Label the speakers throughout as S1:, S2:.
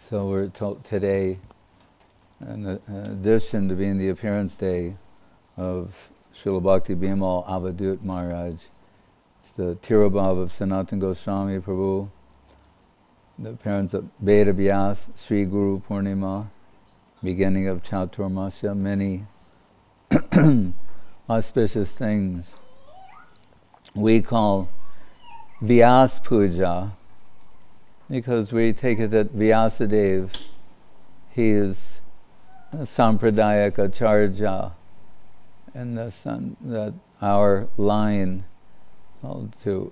S1: So we're told today, in addition to being the appearance day of Srila Bhakti Bimal Avadut Maharaj, it's the Tirobhav of Sanatana Goswami Prabhu, the appearance of Veda Vyas, Sri Guru Purnima, beginning of Chaturmasya, many auspicious things. We call Vyas Puja because we take it that Vyasadeva, he is a Sampradayak Acharya, and that our line called to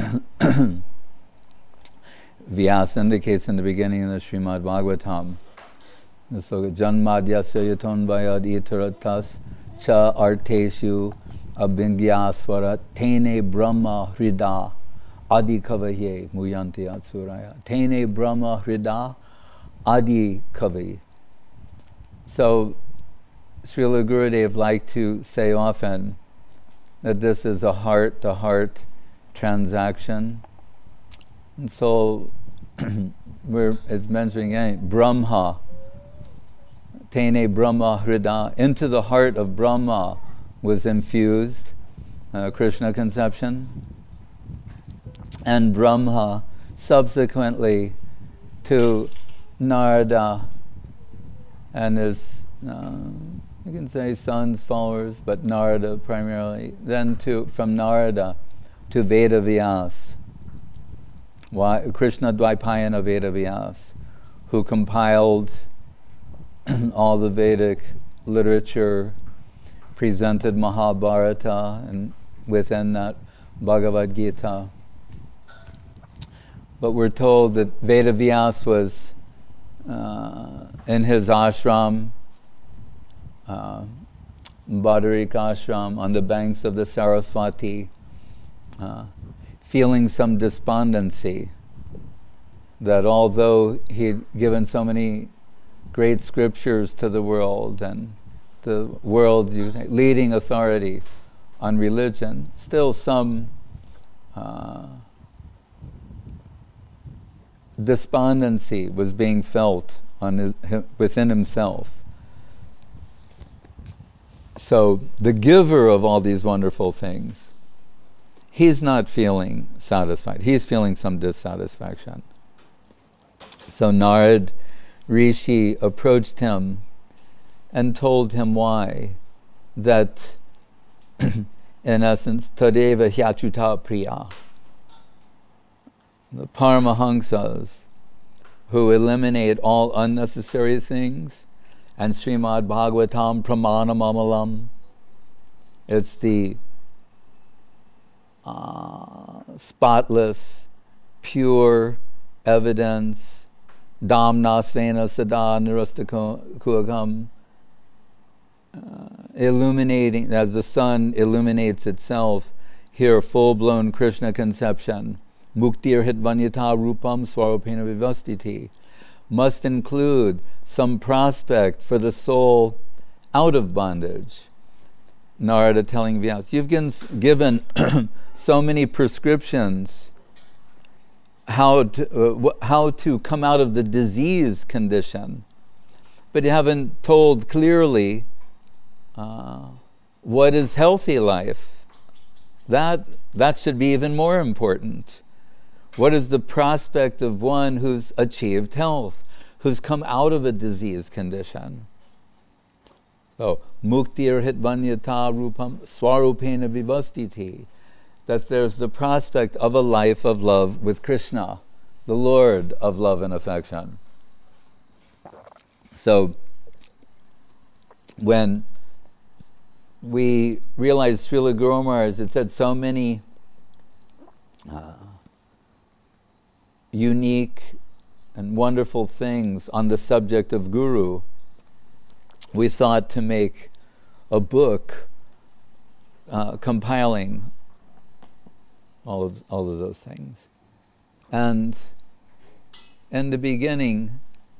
S1: Vyas indicates in the beginning of the Srimad Bhagavatam. So Janmadyasya yatonvayad itaratas cha arteshu abhingyasvara tene brahma hrida adi kavaye muyanti atsuraya. Tene brahma hrida adi kavaye. So Srila Gurudev liked to say often that this is a heart-to-heart transaction. And so it's mentioning again, Brahma, Tene Brahma Hrida, into the heart of Brahma was infused Krishna conception, and Brahma subsequently to Narada and his, you can say sons, followers, but Narada primarily, then from Narada to Veda Vyas, Krishna Dvaipayana Veda Vyas, who compiled all the Vedic literature, presented Mahabharata, and within that Bhagavad Gita. But we're told that Veda Vyas was in his ashram, Badarik ashram, on the banks of the Saraswati, feeling some despondency that although he'd given so many great scriptures to the world and the world's leading authority on religion, still some despondency was being felt within himself. So the giver of all these wonderful things, he's not feeling satisfied. He's feeling some dissatisfaction. So Narad Rishi approached him and told him why. That, in essence, Tadeva Hyachuta Priya, the Paramahamsas who eliminate all unnecessary things, and Srimad Bhagavatam Pramanam Amalam, it's the spotless, pure evidence, Damna Svena Sada Nirastakukam, illuminating, as the sun illuminates itself, here full-blown Krishna conception, Muktir Hitvanyata Rupam Swarupena Vivastiti, must include some prospect for the soul out of bondage. Narada telling Vyas, you've given so many prescriptions how to come out of the disease condition, but you haven't told clearly what is healthy life. That should be even more important. What is the prospect of one who's achieved health, who's come out of a disease condition? So, muktir hitvanyata rupam swarupena vivastiti, that there's the prospect of a life of love with Krishna, the Lord of love and affection. So, when we realize Srila Guru Maharaj, it said so many unique and wonderful things on the subject of Guru, we thought to make a book compiling all of those things. And in the beginning,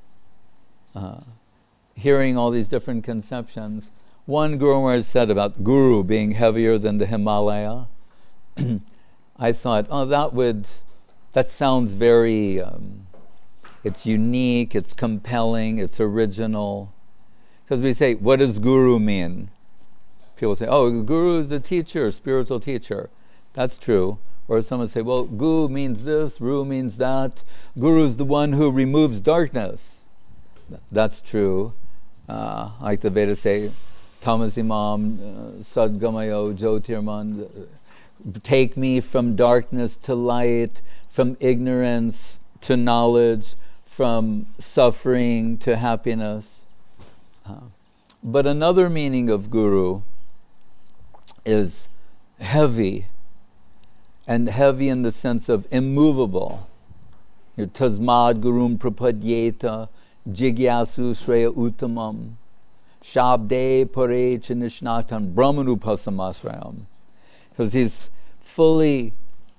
S1: hearing all these different conceptions, one Guru Maharaj said about Guru being heavier than the Himalaya. I thought, that sounds very it's unique, it's compelling, it's original. Because we say, what does guru mean? People say, oh, guru is the teacher, spiritual teacher. That's true. Or someone say, well, gu means this, ru means that. Guru is the one who removes darkness. That's true. Like the Vedas say, Tamasimam, Sadgamayo, Jyotirman, take me from darkness to light, from ignorance to knowledge, from suffering to happiness. But another meaning of guru is heavy, and heavy in the sense of immovable. Tasmad gurum prapadyeta jigyasu shreya uttamam shabde pare chanishnatam brahmanupasamasrayam. Because he's fully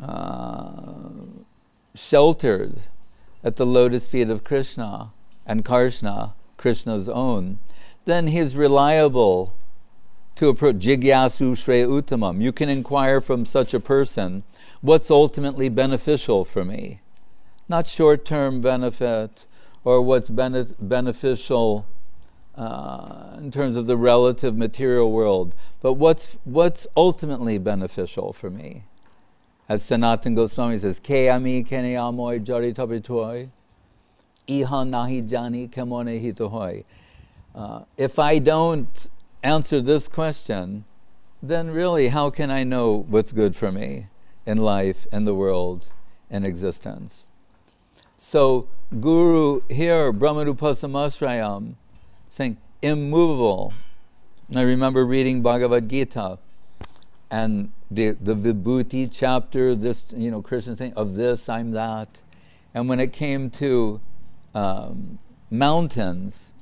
S1: sheltered at the lotus feet of Krishna and Karshna, Krishna's own, then he's reliable to approach. Jigyasu shreya uttamam. You can inquire from such a person what's ultimately beneficial for me. Not short-term benefit or what's beneficial in terms of the relative material world, but what's ultimately beneficial for me. As Sanatana Goswami says, Ke ami kene amoy jari tabitoy, iha nahi jani kemone hitohoy. If I don't answer this question, then really how can I know what's good for me in life, in the world, in existence? So Guru here, Brahmanupasamasrayam, saying immovable. I remember reading Bhagavad Gita and the Vibhuti chapter, this, Krishna saying, of this, I'm that. And when it came to mountains,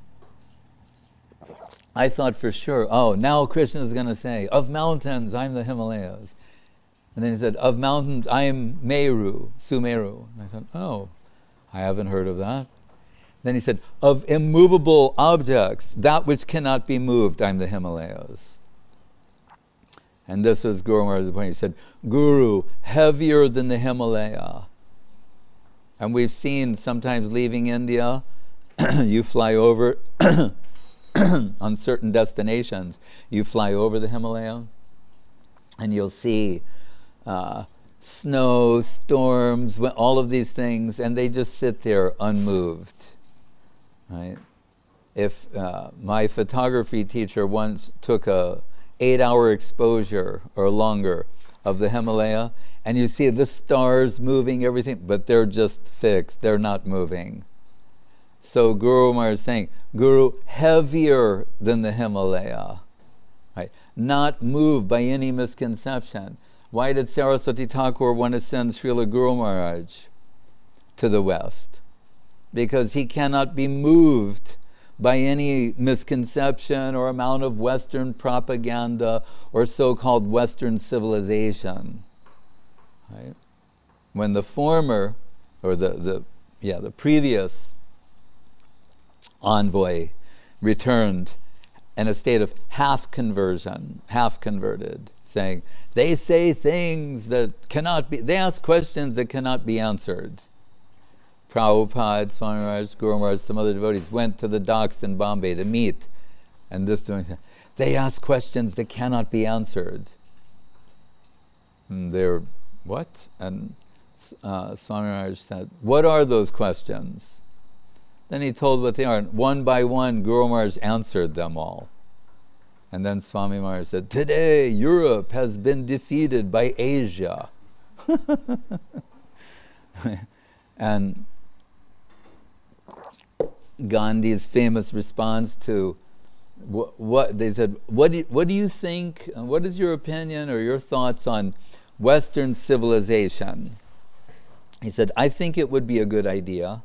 S1: I thought for sure, now Krishna is going to say, of mountains, I'm the Himalayas. And then he said, of mountains, I am Meru, Sumeru. And I thought, I haven't heard of that. Then he said, of immovable objects, that which cannot be moved, I'm the Himalayas. And this was Guru Maharaj's point. He said, Guru, heavier than the Himalaya. And we've seen sometimes leaving India, you fly over on certain destinations, you fly over the Himalaya, and you'll see snow, storms, all of these things, and they just sit there unmoved. Right? If my photography teacher once took a 8-hour exposure or longer of the Himalaya, and you see the stars moving, everything, but they're just fixed, they're not moving. So Guru Maharaj is saying, Guru, heavier than the Himalaya, right? Not moved by any misconception. Why did Saraswati Thakur want to send Srila Guru Maharaj to the West? Because he cannot be moved by any misconception or amount of Western propaganda or so-called Western civilization. Right? When the former, or the previous envoy returned in a state of half conversion, half converted, saying, they say things that cannot be, they ask questions that cannot be answered. Prabhupada, Swami Maharaj, Guru Maharaj, some other devotees went to the docks in Bombay to meet, and this doing that. They ask questions that cannot be answered. And they're, what? And Swami Maharaj said, what are those questions? Then he told what they are. And one by one, Guru Maharaj answered them all. And then Swami Maharaj said, today Europe has been defeated by Asia. And Gandhi's famous response to what they said, what do you think, what is your opinion or your thoughts on Western civilization? He said, I think it would be a good idea.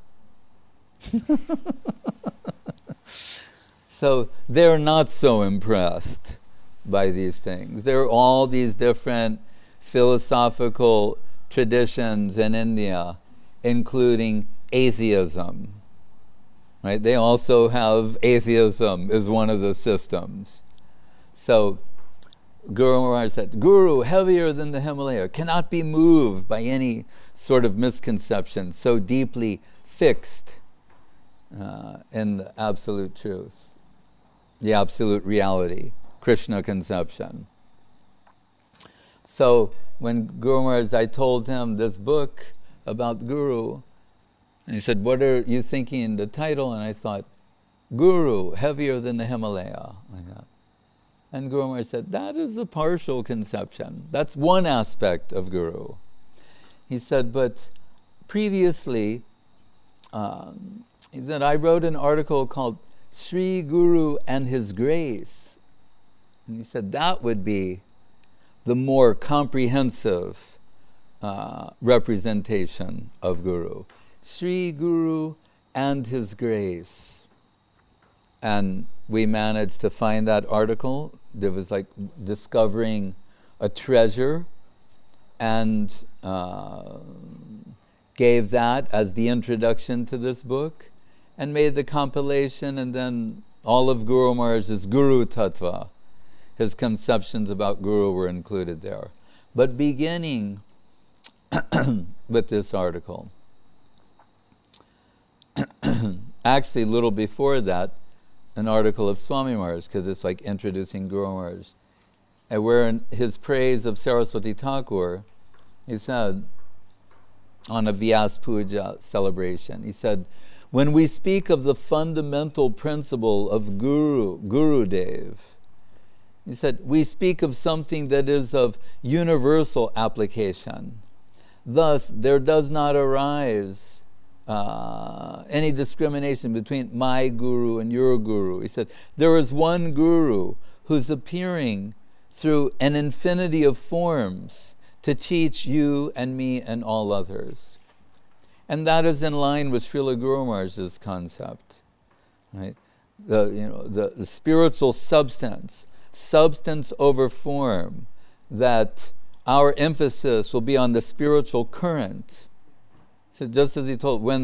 S1: So they're not so impressed by these things. There are all these different philosophical traditions in India, including atheism. Right? They also have atheism as one of the systems. So Guru Maharaj said, Guru, heavier than the Himalaya, cannot be moved by any sort of misconception, so deeply fixed in the absolute truth, the absolute reality, Krishna conception. So when Guru Maharaj, I told him this book about Guru, and he said, what are you thinking in the title? And I thought, Guru, heavier than the Himalaya. Like that. And Guru Maharaj said, that is a partial conception. That's one aspect of Guru. He said, but previously, he said, I wrote an article called Sri Guru and His Grace. And he said, that would be the more comprehensive representation of Guru. Sri Guru and His Grace. And we managed to find that article. There was like discovering a treasure, and gave that as the introduction to this book, and made the compilation, and then all of Guru Maharaj's Guru Tattva, his conceptions about Guru were included there. But beginning with this article, actually a little before that, an article of Swami Maharaj, because it's like introducing Guru Maharaj. And where in his praise of Saraswati Thakur, he said, on a Vyas Puja celebration, he said, when we speak of the fundamental principle of Gurudev, he said, we speak of something that is of universal application. Thus, there does not arise any discrimination between my Guru and your Guru. He said, there is one Guru who's appearing through an infinity of forms to teach you and me and all others. And that is in line with Srila Guru Maharaj's concept, right? The spiritual substance over form, that our emphasis will be on the spiritual current. So just as he told, when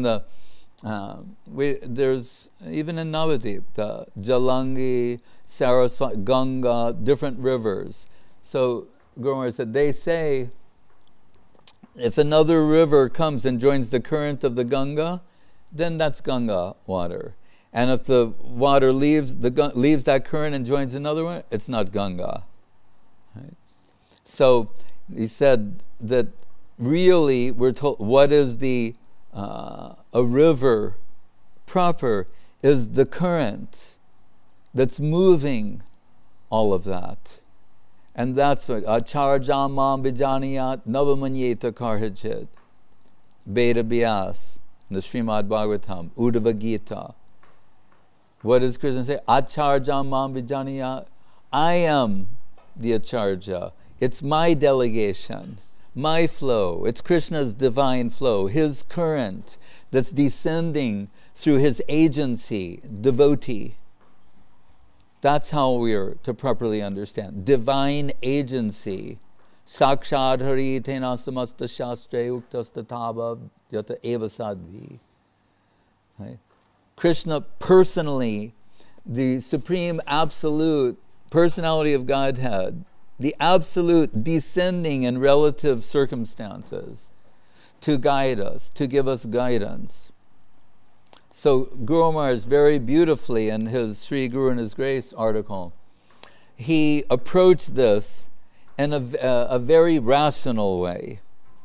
S1: there's, even in Navadip, the Jalangi, Saraswati, Ganga, different rivers. So Guru Maharaj said, they say, if another river comes and joins the current of the Ganga, then that's Ganga water. And if the water leaves that current and joins another one, it's not Ganga. Right? So he said that really we're told what is a river proper is the current that's moving all of that. And that's what Acharja Mam Vijaniyat Navamanyeta Karhachit, Veda Vyas, the Srimad Bhagavatam, Uddhava Gita. What does Krishna say? Acharja Mam Vijaniyat. I am the Acharya. It's my delegation, my flow. It's Krishna's divine flow, his current that's descending through his agency, devotee. That's how we are to properly understand. Divine agency. Sakshad hari tena samasta shastre uktastatava yata eva sadvi. Right? Krishna personally, the supreme absolute personality of Godhead, the absolute descending in relative circumstances to guide us, to give us guidance. So Guru Maharaj very beautifully in his Sri Guru and His Grace article, he approached this in a very rational way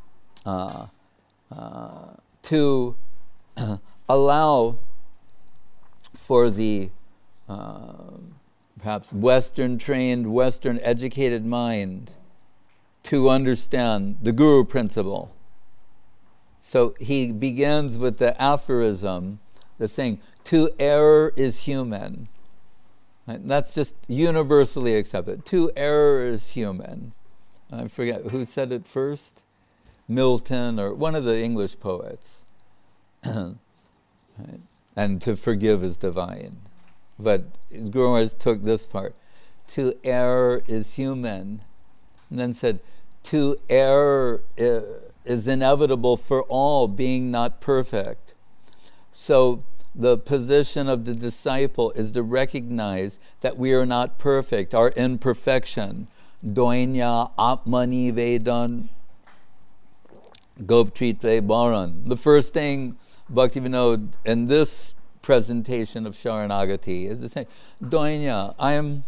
S1: to allow for the perhaps Western-trained, Western-educated mind to understand the Guru principle. So he begins with the aphorism, the saying, to err is human. Right? That's just universally accepted. To err is human. I forget who said it first, Milton or one of the English poets. Right? And to forgive is divine. But Guru Maharaj took this part. To err is human. And then said, to err is inevitable for all, being not perfect. So the position of the disciple is to recognize that we are not perfect, our imperfection. Doinya Atmani Vedan Goptritve Baran. The first thing Bhaktivinoda, in this presentation of Sharanagati, is the same. Doinya, I am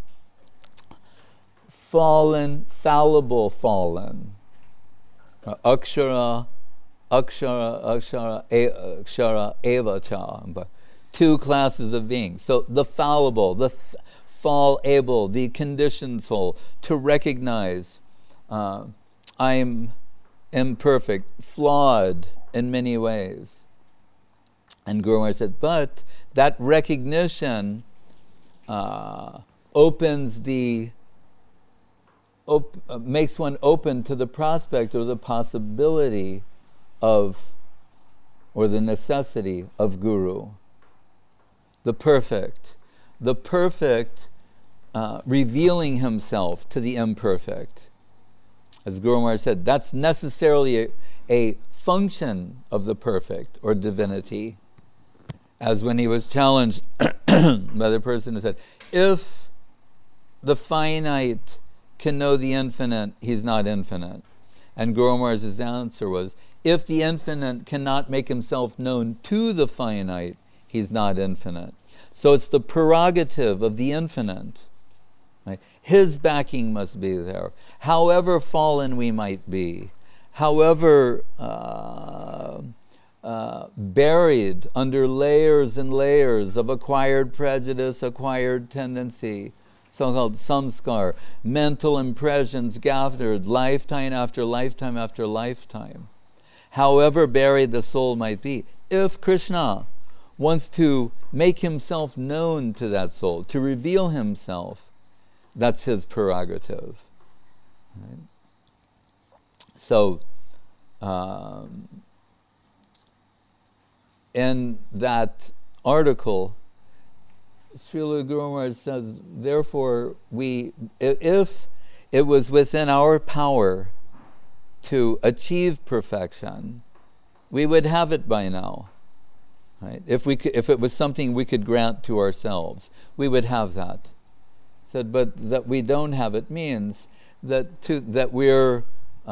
S1: fallen, fallible fallen. Akshara, evacha. Two classes of beings. So the fallible, the fall able, the conditioned soul, to recognize I am imperfect, flawed in many ways. And Guru Maharaj said, but that recognition makes one open to the prospect or the possibility of, or the necessity of Guru. The perfect revealing himself to the imperfect. As Guru Maharaj said, that's necessarily a function of the perfect or divinity. As when he was challenged by the person who said, if the finite can know the infinite, he's not infinite. And Guru Maharaj's answer was, if the infinite cannot make himself known to the finite, he's not infinite. So it's the prerogative of the infinite. Right? His backing must be there. However fallen we might be, however buried under layers and layers of acquired prejudice, acquired tendency, so-called samskar, mental impressions gathered lifetime after lifetime after lifetime. However buried the soul might be, if Krishna wants to make himself known to that soul, to reveal himself, that's his prerogative. Right? So, in that article, Srila Guru Maharaj says, therefore, if it was within our power to achieve perfection, we would have it by now. Right? If it was something we could grant to ourselves, we would have that. Said, but that we don't have it means that we're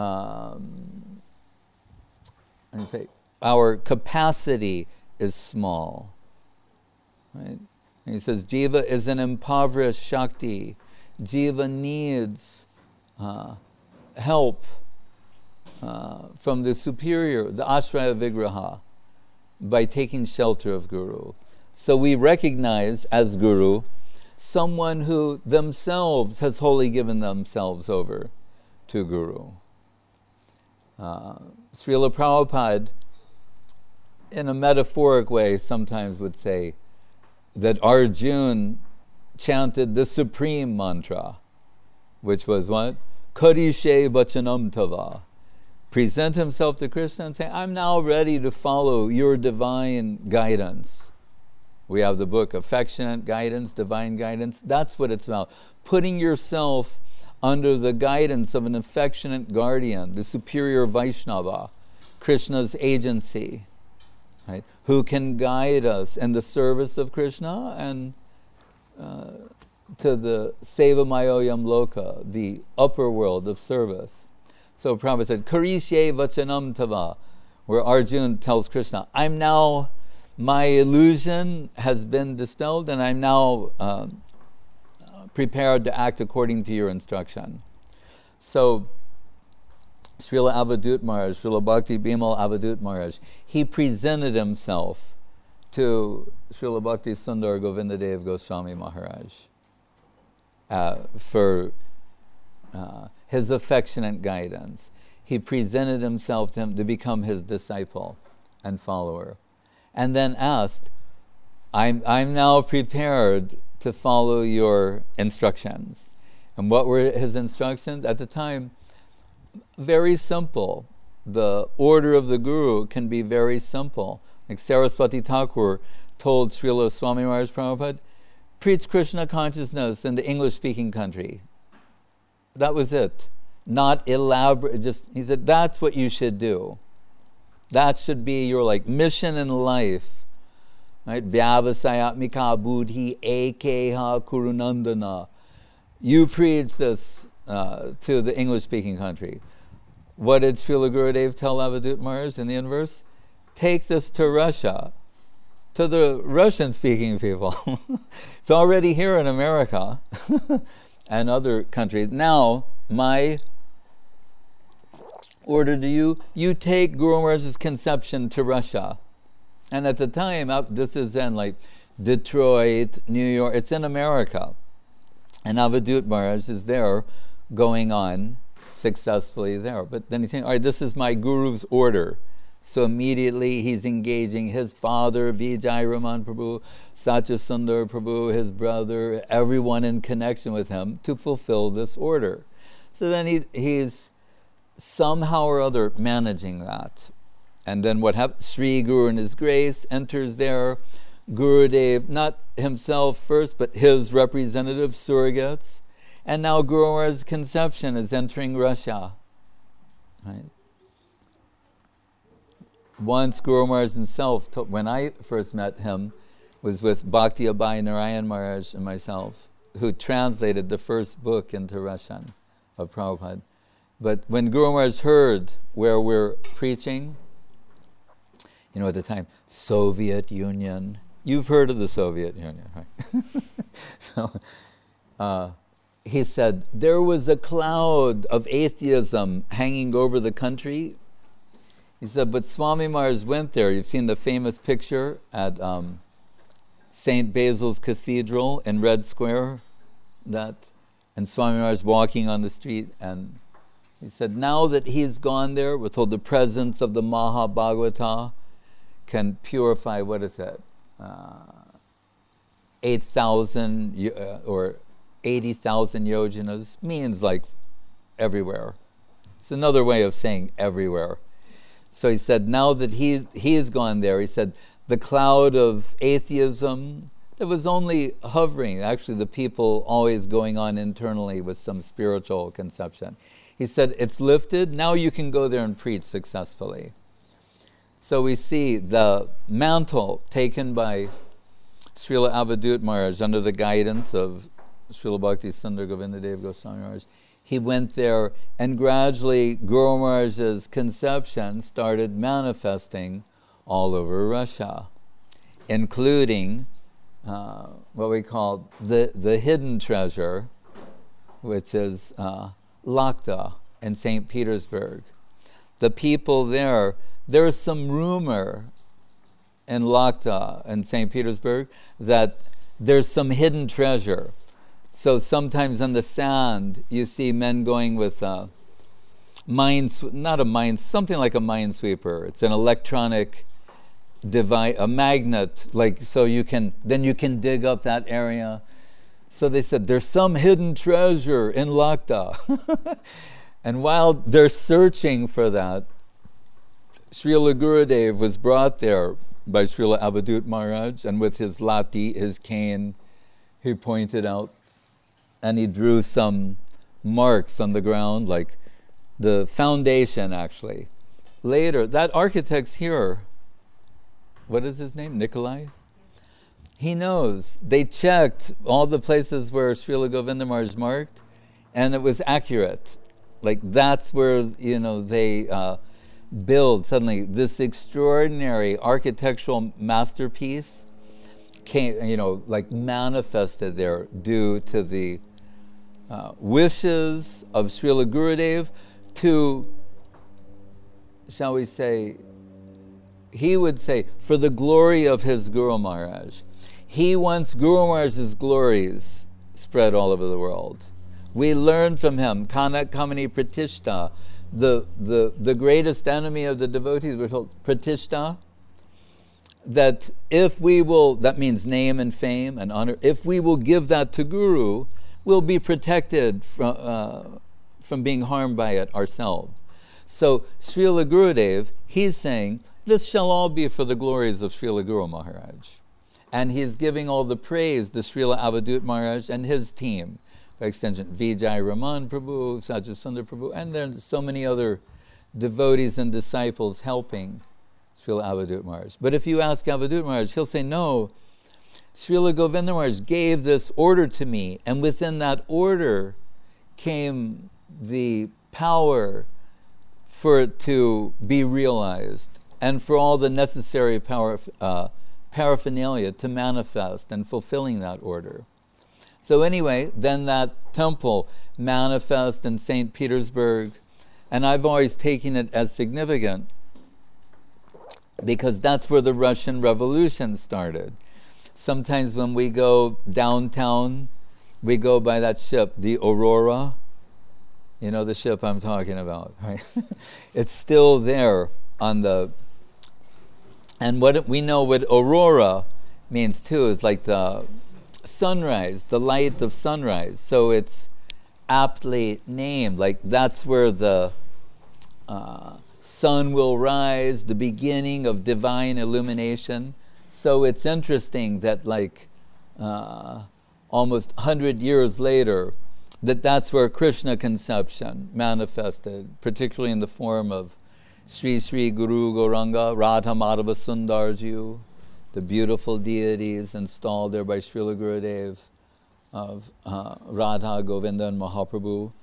S1: our capacity is small. Right? And he says, Jiva is an impoverished Shakti. Jiva needs help from the superior, the Ashraya Vigraha, by taking shelter of Guru. So we recognize as Guru someone who themselves has wholly given themselves over to Guru. Srila Prabhupada, in a metaphoric way, sometimes would say that Arjuna chanted the supreme mantra, which was what? Karishe vachanam tava. Present himself to Krishna and say, I'm now ready to follow your divine guidance. We have the book, Affectionate Guidance, Divine Guidance. That's what it's about. Putting yourself under the guidance of an affectionate guardian, the superior Vaishnava, Krishna's agency, right, who can guide us in the service of Krishna and to the Seva Mayoyam Loka, the upper world of service. So Prabhupada said, Karishe vachanam tava, where Arjuna tells Krishna, my illusion has been dispelled and I'm now prepared to act according to your instruction. So Srila Avadut Maharaj, Srila Bhakti Bimal Avadut Maharaj, he presented himself to Srila Bhakti Sundar Govindadev Goswami Maharaj for his affectionate guidance. He presented himself to him to become his disciple and follower. And then asked, I'm now prepared to follow your instructions. And what were his instructions? At the time, very simple. The order of the Guru can be very simple. Like Saraswati Thakur told Srila Swami Maharaj Prabhupada, preach Krishna consciousness in the English-speaking country. That was it. Not elaborate, he said, that's what you should do. That should be your mission in life. Right? Vyavasayatmika buddhi ekeha kurunandana. You preach this to the English-speaking country. What did Srila Gurudev tell Avadut Maharaj in the inverse? take this to Russia, to the Russian-speaking people. It's already here in America and other countries. Now, my order to you, you take Guru Maharaj's conception to Russia. And at the time, this is in like Detroit, New York, it's in America. And Avadut Maharaj is there, going on successfully there. But then you think, all right, this is my Guru's order. So immediately he's engaging his father, Vijay Raman Prabhu, Satyasundar Prabhu, his brother, everyone in connection with him to fulfill this order. So then he's somehow or other managing that. And then what happens? Sri Guru in his grace enters there. Gurudev, not himself first, but his representative surrogates. And now Guru Maharaj's conception is entering Russia. Right? Once Guru Maharaj himself, when I first met him, was with Bhakti Abhay Narayan Maharaj and myself, who translated the first book into Russian of Prabhupada. But when Guru Maharaj heard where we're preaching, at the time, Soviet Union. You've heard of the Soviet Union, right? So he said, there was a cloud of atheism hanging over the country. He said, but Swami Maharaj went there. You've seen the famous picture at St. Basil's Cathedral in Red Square, and Swami Maharaj walking on the street, and he said, now that he's gone there, we're told the presence of the Mahabhagavata can purify, 8,000 or 80,000 yojanas, means like everywhere. It's another way of saying everywhere. So he said, now that he has gone there, he said, the cloud of atheism that was only hovering, actually the people always going on internally with some spiritual conception. He said, it's lifted, now you can go there and preach successfully. So we see the mantle taken by Srila Avadut Maharaj under the guidance of Srila Bhakti Sundar Govindadev Goswami Maharaj. He went there, and gradually Guru Maharaj's conception started manifesting all over Russia, including what we call the hidden treasure, which is Lakhta in St. Petersburg. The people there's some rumor in Lakhta in St. Petersburg that there's some hidden treasure. So sometimes on the sand you see men going with something like a minesweeper. It's an electronic device, a magnet, so you can dig up that area. So they said there's some hidden treasure in Lakhta. And while they're searching for that, Srila Gurudev was brought there by Srila Avadut Maharaj, and with his lati, his cane, he pointed out, and he drew some marks on the ground, like the foundation actually. Later, that architect's here. What is his name? Nikolai? He knows. They checked all the places where Srila Govinda Maharaj marked, and it was accurate. Like that's where, they build suddenly this extraordinary architectural masterpiece came, manifested there due to the wishes of Srila Gurudev to, shall we say, he would say, for the glory of his Guru Maharaj. He wants Guru Maharaj's glories spread all over the world. We learn from him, Kanak Kamani Pratishta, the greatest enemy of the devotees, we're told, Pratishta, that if we will, that means name and fame and honor, if we will give that to Guru, we'll be protected from being harmed by it ourselves. So Srila Gurudev, he's saying, this shall all be for the glories of Srila Guru Maharaj. And he's giving all the praise to Srila Avadut Maharaj and his team. By extension, Vijay Raman Prabhu, Satyasundar Prabhu, and there's so many other devotees and disciples helping Srila Avadut Maharaj. But if you ask Avadut Maharaj, he'll say, no, Srila Govinda Maharaj gave this order to me, and within that order came the power for it to be realized. and for all the necessary paraphernalia to manifest and fulfilling that order. So anyway, then that temple manifests in St. Petersburg, and I've always taken it as significant because that's where the Russian Revolution started. Sometimes when we go downtown, we go by that ship, the Aurora. You know the ship I'm talking about, right? It's still there on the... And what we know what Aurora means too is like the sunrise, the light of sunrise. So it's aptly named, like that's where the sun will rise, the beginning of divine illumination. So it's interesting that like almost 100 years later, that's where Krishna conception manifested, particularly in the form of Sri Sri Guru Gauranga, Radha Madhava Sundarji, the beautiful deities installed there by Srila Gurudev of Radha, Govinda, and Mahaprabhu.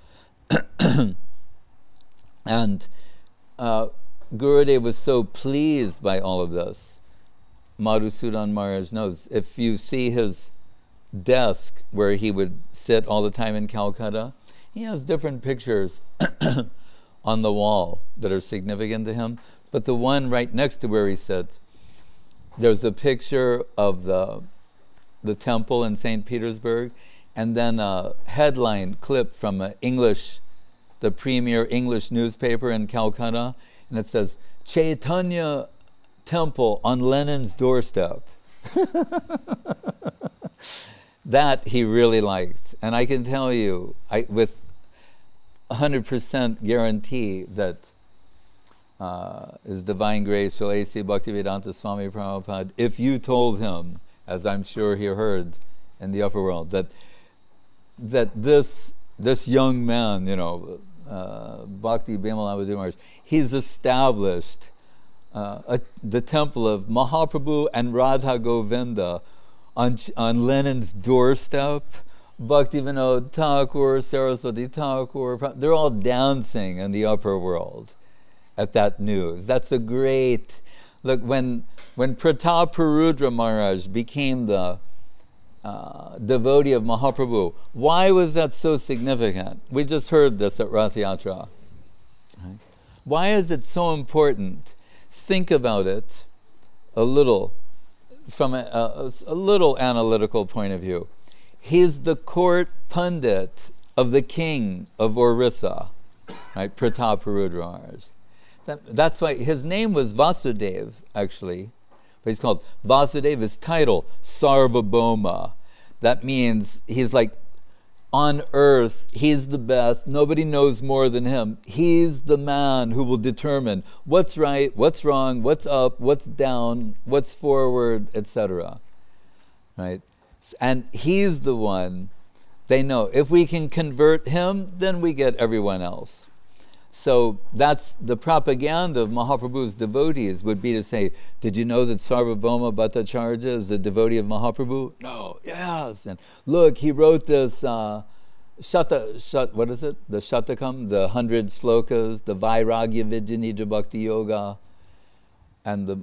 S1: And Gurudev was so pleased by all of this. Madhusudan Maharaj knows, if you see his desk where he would sit all the time in Calcutta, he has different pictures on the wall that are significant to him. But the one right next to where he sits, there's a picture of the temple in St. Petersburg, and then a headline clip from the premier English newspaper in Calcutta, and it says, Chaitanya Temple on Lenin's doorstep. That he really liked. And I can tell you, with 100% guarantee that His Divine Grace, Srila A.C. Bhaktivedanta Swami Prabhupada, if you told him, as I'm sure he heard in the upper world, that this young man, Bhakti Bimalavadhu Maharaj, he's established the temple of Mahaprabhu and Radha Govinda on Lenin's doorstep. Bhakti Vinod Thakur, Saraswati Thakur, they're all dancing in the upper world at that news. That's a great... Look, when Prataparudra Maharaj became the devotee of Mahaprabhu, why was that so significant? We just heard this at Rath Yatra. Right? Why is it so important? Think about it a little, from a little analytical point of view. He's the court pundit of the king of Orissa, right? Prataparudra Maharaj. That's why his name was Vasudev, actually. But he's called Vasudev, his title, Sarvabhauma. That means he's like, on earth, he's the best. Nobody knows more than him. He's the man who will determine what's right, what's wrong, what's up, what's down, what's forward, etc. Right? And he's the one, they know, if we can convert him, then we get everyone else. So that's the propaganda of Mahaprabhu's devotees, would be to say, did you know that Sarvabhauma Bhattacharya is a devotee of Mahaprabhu? No, yes. And look, he wrote this, what is it? The Shatakam, the 100 slokas, the Vairagya Vidyanija Bhakti Yoga, and the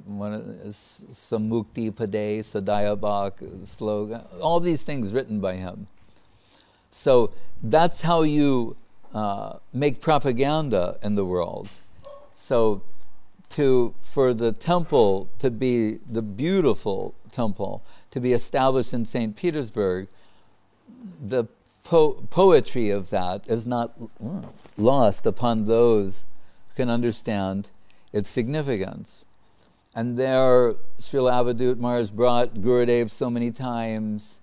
S1: Samukti Pade, Sadayabhak slogan, all these things written by him. So that's how you make propaganda in the world. So for the temple to be, the beautiful temple, to be established in St. Petersburg, the poetry of that is not lost upon those who can understand its significance. And there, Srila Avadut Maharaj brought Gurudev so many times.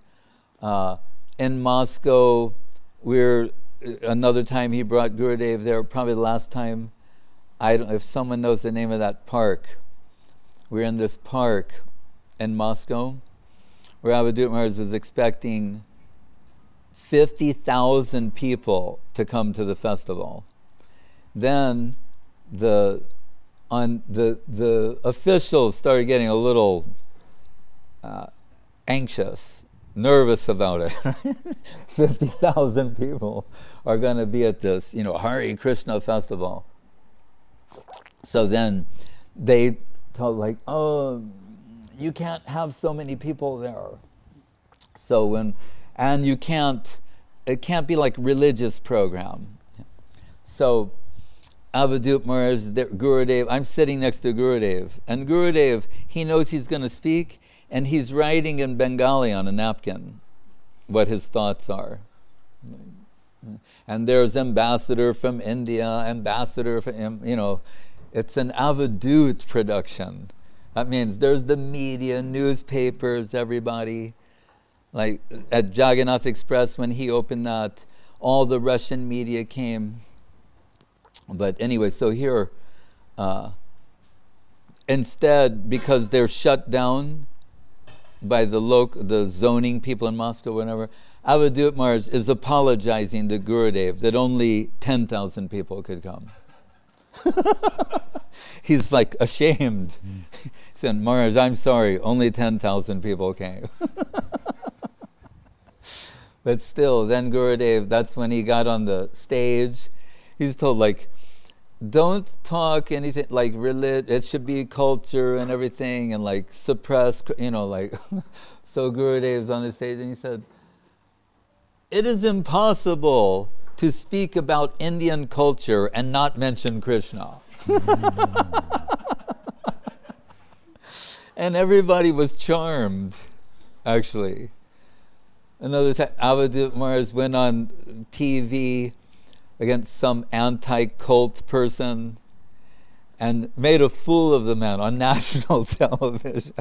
S1: In Moscow, another time he brought Gurudev there, probably the last time. I don't know if someone knows the name of that park. We're in this park in Moscow where Avadut Maharaj was expecting 50,000 people to come to the festival. Then the officials started getting a little anxious, nervous about it. 50,000 people are going to be at this, Hare Krishna festival. So then they told like, oh, you can't have so many people there. So it can't be like religious program. So Avadut Maharaj, Gurudev, I'm sitting next to Gurudev, and Gurudev, he knows he's going to speak, and he's writing in Bengali on a napkin what his thoughts are. And there's ambassador from India, ambassador from, it's an Avadut production. That means there's the media, newspapers, everybody. Like at Jagannath Express, when he opened that, all the Russian media came. But anyway, so here, instead, because they're shut down by the zoning people in Moscow, whatever, Avadut Maharaj is apologizing to Gurudev that only 10,000 people could come. He's like ashamed. He said, Maharaj, I'm sorry, only 10,000 people came. But still, then Gurudev, that's when he got on the stage. He's told, like, don't talk anything like religion. It should be culture and everything, and like suppress, like. So Gurudev's on the stage, and he said, it is impossible to speak about Indian culture and not mention Krishna. And everybody was charmed, actually. Another time, Avadut Maharaj went on TV against some anti-cult person and made a fool of the man on national television.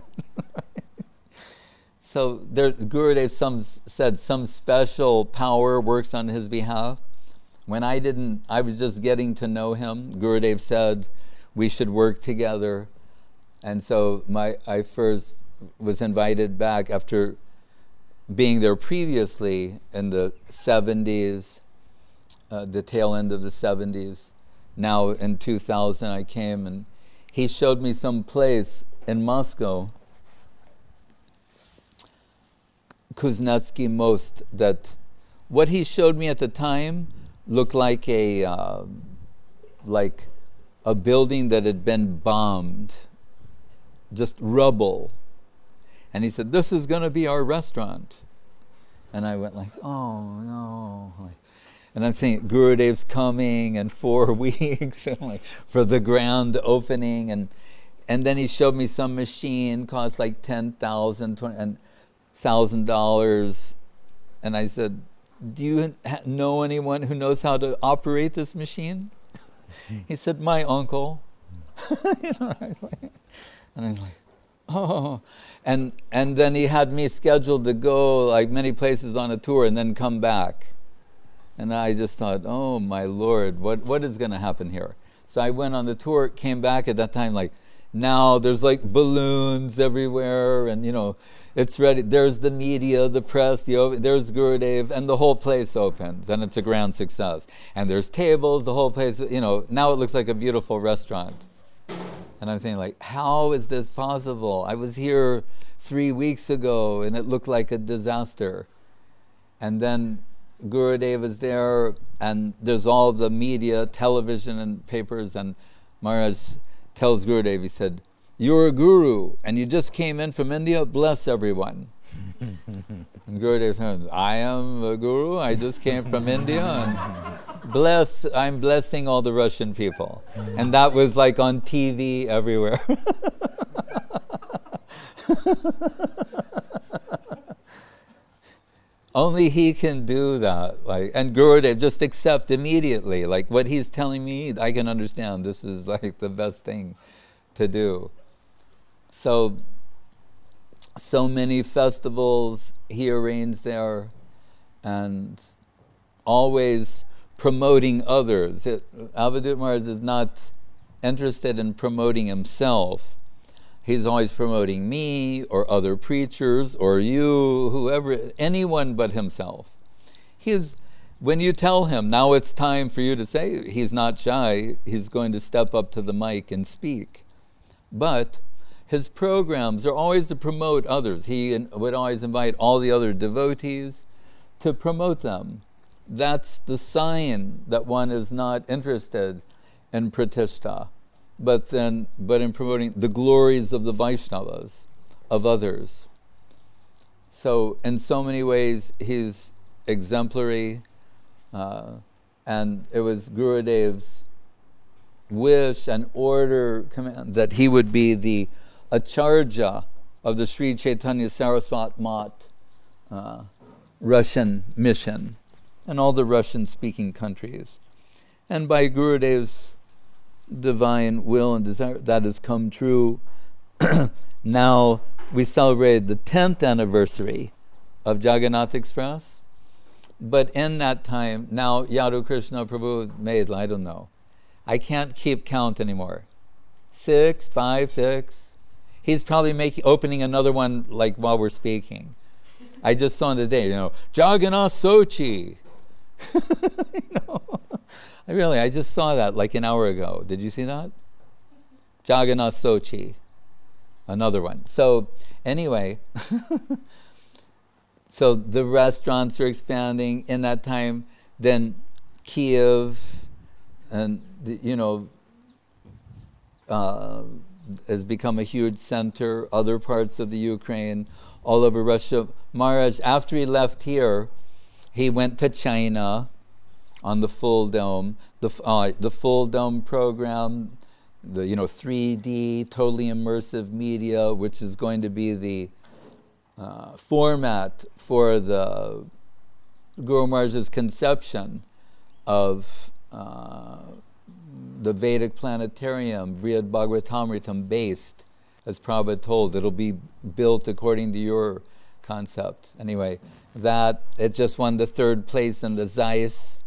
S1: So Gurudev said some special power works on his behalf. When I was just getting to know him, Gurudev said we should work together. And so I first was invited back after being there previously in the 70s, the tail end of the 70s. Now in 2000 I came, and he showed me some place in Moscow, Kuznetsky Most, that what he showed me at the time looked like a building that had been bombed, just rubble. And he said, this is going to be our restaurant. And I went like, oh no. And I'm saying, Gurudev's coming in 4 weeks and like for the grand opening. And then he showed me some machine, cost like $10,000, $1,000. And I said, do you know anyone who knows how to operate this machine? He said, my uncle. And I was like, oh. And then he had me scheduled to go like many places on a tour and then come back. And I just thought, oh my Lord, what is going to happen here? So I went on the tour, came back at that time, like now there's like balloons everywhere, and it's ready. There's the media, the press, there's Gurudev, and the whole place opens, and it's a grand success. And there's tables, the whole place, now it looks like a beautiful restaurant. And I'm saying, like, how is this possible? I was here 3 weeks ago, and it looked like a disaster. And then Gurudev is there, and there's all the media, television and papers, and Maharaj tells Gurudev, he said, you're a guru, and you just came in from India, bless everyone. And Gurudev said, I am a guru, I just came from India, and I'm blessing all the Russian people. And that was like on TV everywhere. Only he can do that. And Gurudev just accept immediately. Like what he's telling me, I can understand. This is like the best thing to do. So many festivals he arranged there, and always promoting others. Avadut Maharaj is not interested in promoting himself. He's always promoting me or other preachers or you, whoever, anyone but himself. When you tell him, now it's time for you to say, he's not shy, he's going to step up to the mic and speak. But his programs are always to promote others. He would always invite all the other devotees to promote them. That's the sign that one is not interested in pratishtha. but in promoting the glories of the Vaishnavas, of others. So in so many ways, he's exemplary, and it was Gurudev's wish and order, command, that he would be the Acharya of the Sri Chaitanya Saraswat Mat Russian mission and all the Russian-speaking countries. And by Gurudev's divine will and desire, that has come true. Now we celebrated the 10th anniversary of Jagannath Express, but in that time, now Yadu Krishna Prabhu has made, I don't know, I can't keep count anymore. 6, 5, 6. He's probably opening another one like while we're speaking. I just saw today, Jagannath Sochi. I just saw that like an hour ago. Did you see that? Jagannath Sochi. Another one. So anyway, so the restaurants are expanding in that time. Then Kiev and has become a huge center. Other parts of the Ukraine, all over Russia. Maharaj, after he left here, he went to China on the Full Dome, the Full Dome program, the 3D, totally immersive media, which is going to be the format for the Guru Maharaj's conception of the Vedic planetarium, Brihad Bhagavatamritam based, as Prabhupada told. It'll be built according to your concept. Anyway, that, it just won the 3rd place in the Zeiss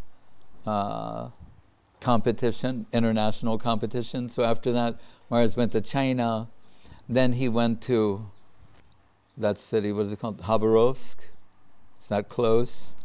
S1: competition, international competition. So after that, Maharaj went to China. Then he went to that city, what is it called? Khabarovsk. It's not close.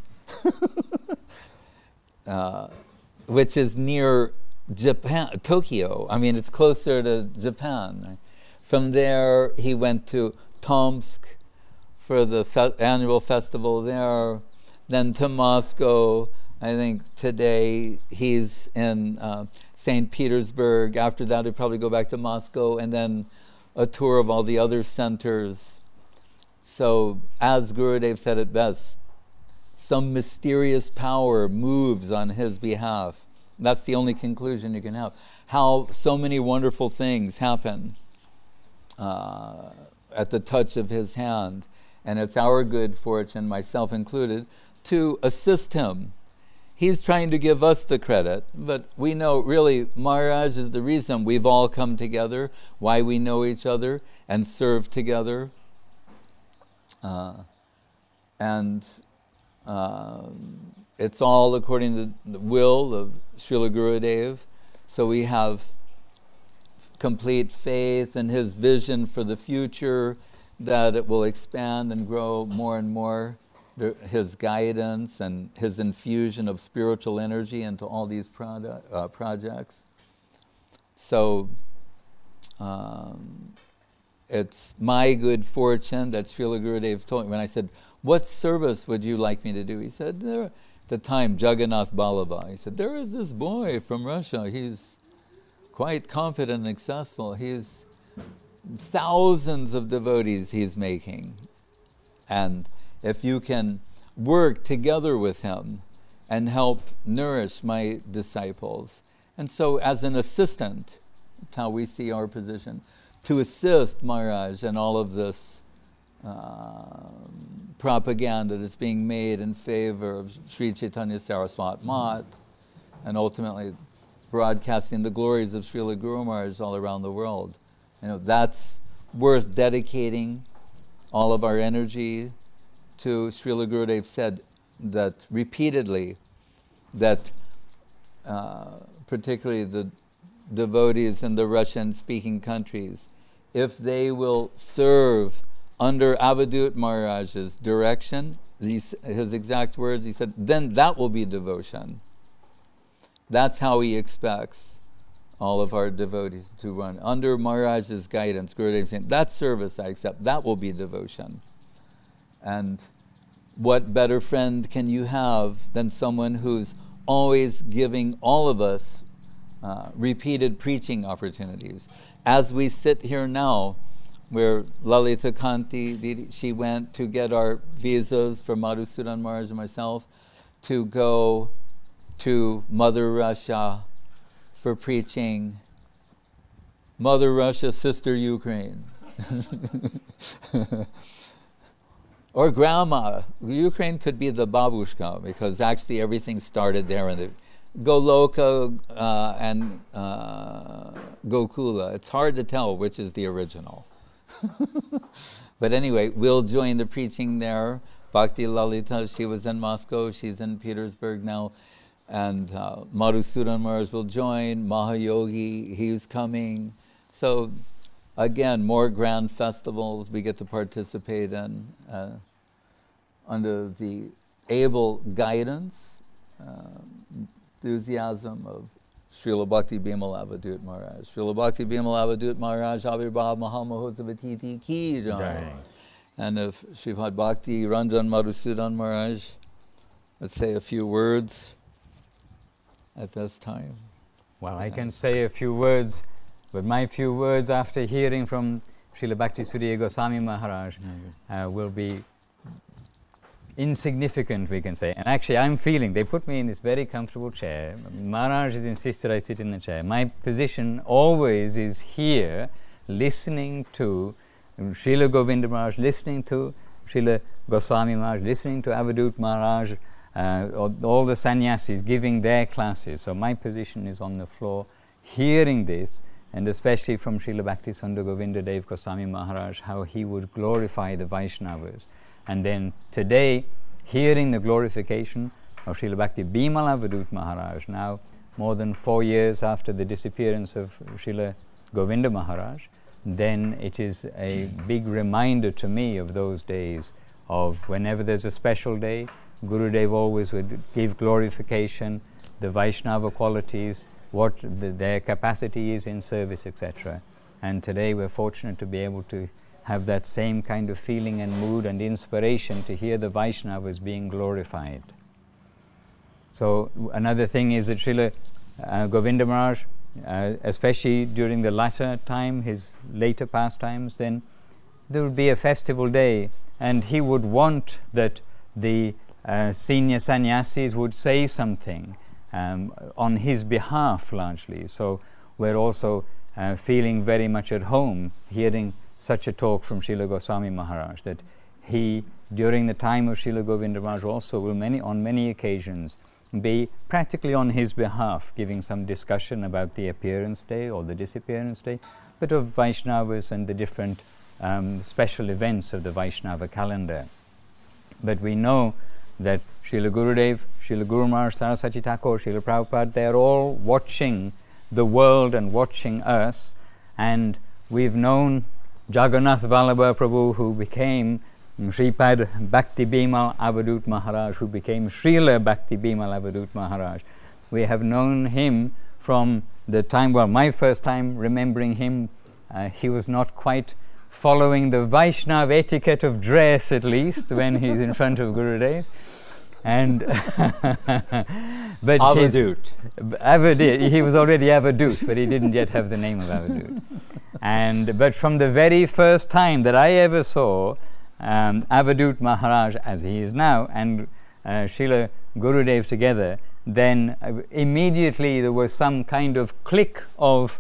S1: Which is near Japan, Tokyo. I mean, it's closer to Japan. Right? From there, he went to Tomsk for the annual festival there. Then to Moscow. I think today he's in St. Petersburg. After that, he'll probably go back to Moscow, and then a tour of all the other centers. So, as Gurudev said it best, some mysterious power moves on his behalf. That's the only conclusion you can have. How so many wonderful things happen at the touch of his hand. And it's our good fortune, myself included, to assist him. He's trying to give us the credit, but we know really Maharaj is the reason we've all come together, why we know each other and serve together. It's all according to the will of Srila Gurudev. So we have complete faith in his vision for the future, that it will expand and grow more and more. His guidance and his infusion of spiritual energy into all these projects. So it's my good fortune that Srila Gurudev told me when I said, what service would you like me to do? He said, at the time, Jagannath Ballabha, he said, there is this boy from Russia. He's quite confident and successful. He's thousands of devotees he's making. And if you can work together with him and help nourish my disciples. And so as an assistant, that's how we see our position, to assist Maharaj in all of this propaganda that's being made in favor of Sri Chaitanya Saraswat Mat, and ultimately broadcasting the glories of Srila Guru Maharaj all around the world. That's worth dedicating all of our energy to. Srila Gurudev said that repeatedly, that particularly the devotees in the Russian-speaking countries, if they will serve under Avadut Maharaj's direction, his exact words, he said, then that will be devotion. That's how he expects all of our devotees to run. Under Maharaj's guidance, Gurudev saying, that service I accept, that will be devotion. And what better friend can you have than someone who's always giving all of us repeated preaching opportunities. As we sit here now, where Lalita Kanti, she went to get our visas for Madhusudan Maharaj and myself to go to Mother Russia for preaching. Mother Russia, Sister Ukraine. Or Grandma. Ukraine could be the babushka, because actually everything started there in the Goloka and Gokula. It's hard to tell which is the original. But anyway, we'll join the preaching there. Bhakti Lalita, she was in Moscow, she's in Petersburg now. And Madhusudan Maharaj will join. Mahayogi, he's coming. So again, more grand festivals we get to participate in under the able guidance, enthusiasm of Srila Bhakti Bimal Avadut Maharaj. Srila Bhakti Bimal Avadut Maharaj, Avirbhav Mahamahotsavatiti Ki Jai. And if Sripad Bhakti Ranjan Madhusudan Maharaj, let's say a few words at this time.
S2: Well, I can say a few words, but my few words after hearing from Srila Bhakti Sudhir Goswami Maharaj will be insignificant, we can say. And actually, I'm feeling, they put me in this very comfortable chair. Maharaj has insisted I sit in the chair. My position always is here, listening to Srila Govinda Maharaj, listening to Srila Goswami Maharaj, listening to Avadut Maharaj, all the sannyasis giving their classes. So my position is on the floor, hearing this, and especially from Srila Bhakti Sundar Govinda Dev Goswami Maharaj, how he would glorify the Vaishnavas. And then today, hearing the glorification of Srila Bhakti Bimal Avadut Maharaj, now more than 4 years after the disappearance of Srila Govinda Maharaj, then it is a big reminder to me of those days of whenever there's a special day, Gurudev always would give glorification, the Vaishnava qualities, what their capacity is in service, etc. And today we're fortunate to be able to have that same kind of feeling and mood and inspiration to hear the Vaishnavas being glorified. So another thing is that Srila Govinda Maharaj, especially during the latter time, his later pastimes, then there would be a festival day, and he would want that the senior sannyasis would say something on his behalf largely. So we're also feeling very much at home hearing such a talk from Srila Goswami Maharaj, that he, during the time of Srila Govinda Maharaj, also will on many occasions be practically on his behalf giving some discussion about the appearance day or the disappearance day, but of Vaishnavas and the different special events of the Vaishnava calendar. But we know that Srila Gurudev, Srila Guru Maharaj, Saraswati Thakur, Srila Prabhupada, they're all watching the world and watching us, and we've known Jagannath Vallabha Prabhu, who became Sripad Bhakti Bimal Avadut Maharaj, who became Srila Bhakti Bimal Avadut Maharaj. We have known him from the time, well, my first time remembering him, he was not quite following the Vaishnava etiquette of dress, at least, when he's in front of Gurudev. And but Avadut, he was already Avadut, but he didn't yet have the name of Avadut. But from the very first time that I ever saw Avadut Maharaj, as he is now, and Srila Gurudev together, then immediately there was some kind of click of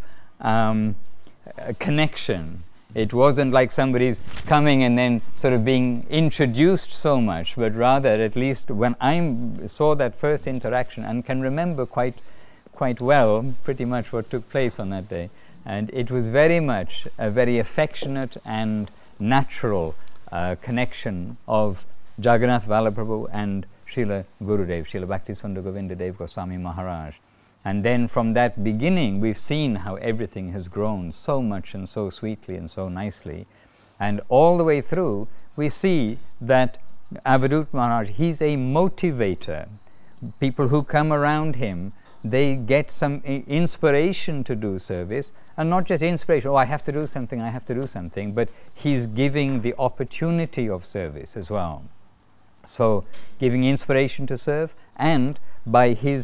S2: connection. It wasn't like somebody's coming and then sort of being introduced so much, but rather, at least when I saw that first interaction, and can remember quite well pretty much what took place on that day, and it was very much a very affectionate and natural connection of Jagannath Vallabha and Srila Gurudev, Srila Bhakti Sundar Govinda Dev Goswami Maharaj. And then from that beginning, we've seen how everything has grown so much and so sweetly and so nicely. And all the way through, we see that Avadut Maharaj, he's a motivator. People who come around him, they get some inspiration to do service, and not just inspiration, oh, I have to do something, but he's giving the opportunity of service as well. So, giving inspiration to serve, and by his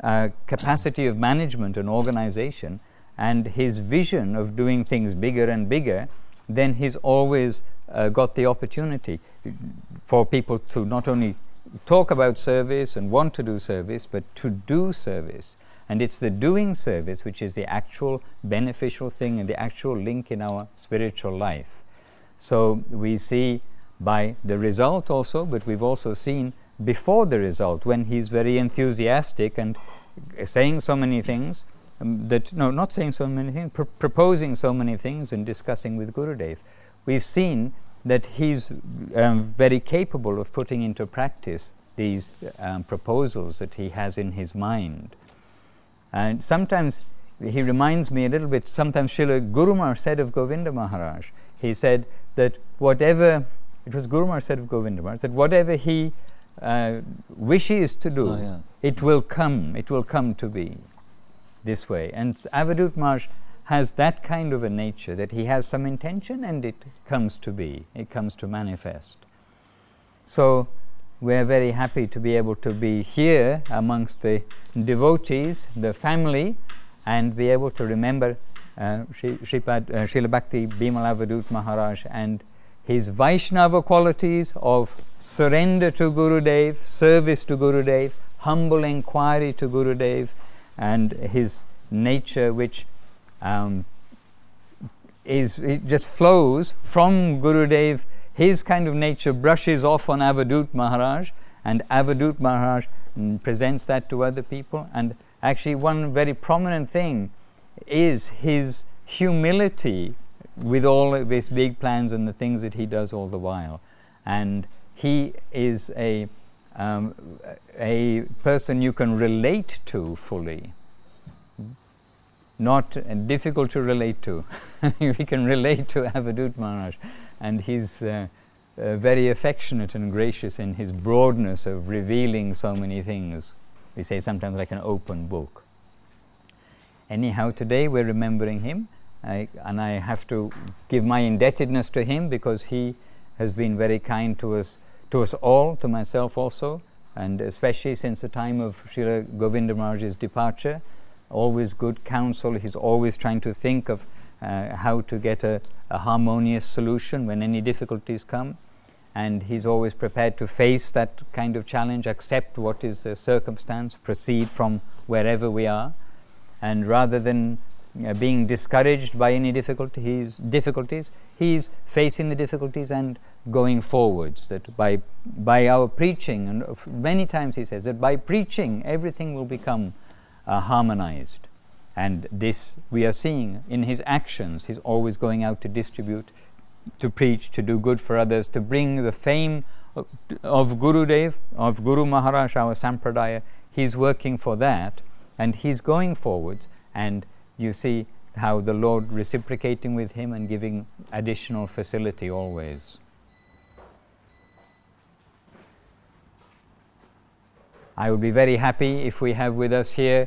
S2: capacity of management and organization and his vision of doing things bigger and bigger, then he's always got the opportunity for people to not only talk about service and want to do service, but to do service. And it's the doing service which is the actual beneficial thing and the actual link in our spiritual life. So we see by the result also, but we've also seen before the result, when he's very enthusiastic and saying so many things, not saying so many things, proposing so many things and discussing with Gurudev. We've seen that he's very capable of putting into practice these proposals that he has in his mind. And sometimes he reminds me a little bit, sometimes Srila Guru Maharaj said of Govinda Maharaj, he said that whatever, it was Guru Maharaj said of Govinda Maharaj, that whatever he wishes to do, it will come to be this way. And Avadhut Maharaj has that kind of a nature, that he has some intention and it comes to be, it comes to manifest. So we're very happy to be able to be here amongst the devotees, the family, and be able to remember Srila Bhakti Bimal Avadhut Maharaj and his Vaishnava qualities of surrender to Gurudev, service to Gurudev, humble inquiry to Gurudev, and his nature which it just flows from Gurudev. His kind of nature brushes off on Avadhut Maharaj, and Avadhut Maharaj presents that to other people. And actually one very prominent thing is his humility with all of his big plans and the things that he does all the while. And he is a person you can relate to fully. Not difficult to relate to. We can relate to Avadhut Maharaj, and he's very affectionate and gracious in his broadness of revealing so many things. We say sometimes like an open book. Anyhow, today we're remembering him, and I have to give my indebtedness to him because he has been very kind to us all, to myself also, and especially since the time of Srila Govinda Maharaj's departure. Always good counsel. He's always trying to think of how to get a harmonious solution when any difficulties come, and he's always prepared to face that kind of challenge, accept what is the circumstance, proceed from wherever we are, and rather than being discouraged by any difficulties, he's facing the difficulties and going forwards. That by our preaching, and many times he says that by preaching everything will become harmonized. And this we are seeing in his actions. He's always going out to distribute, to preach, to do good for others, to bring the fame of Gurudev, of Guru Maharaj, our Sampradaya. He's working for that, and he's going forwards, and you see how the Lord reciprocating with him and giving additional facility always. I would be very happy if we have with us here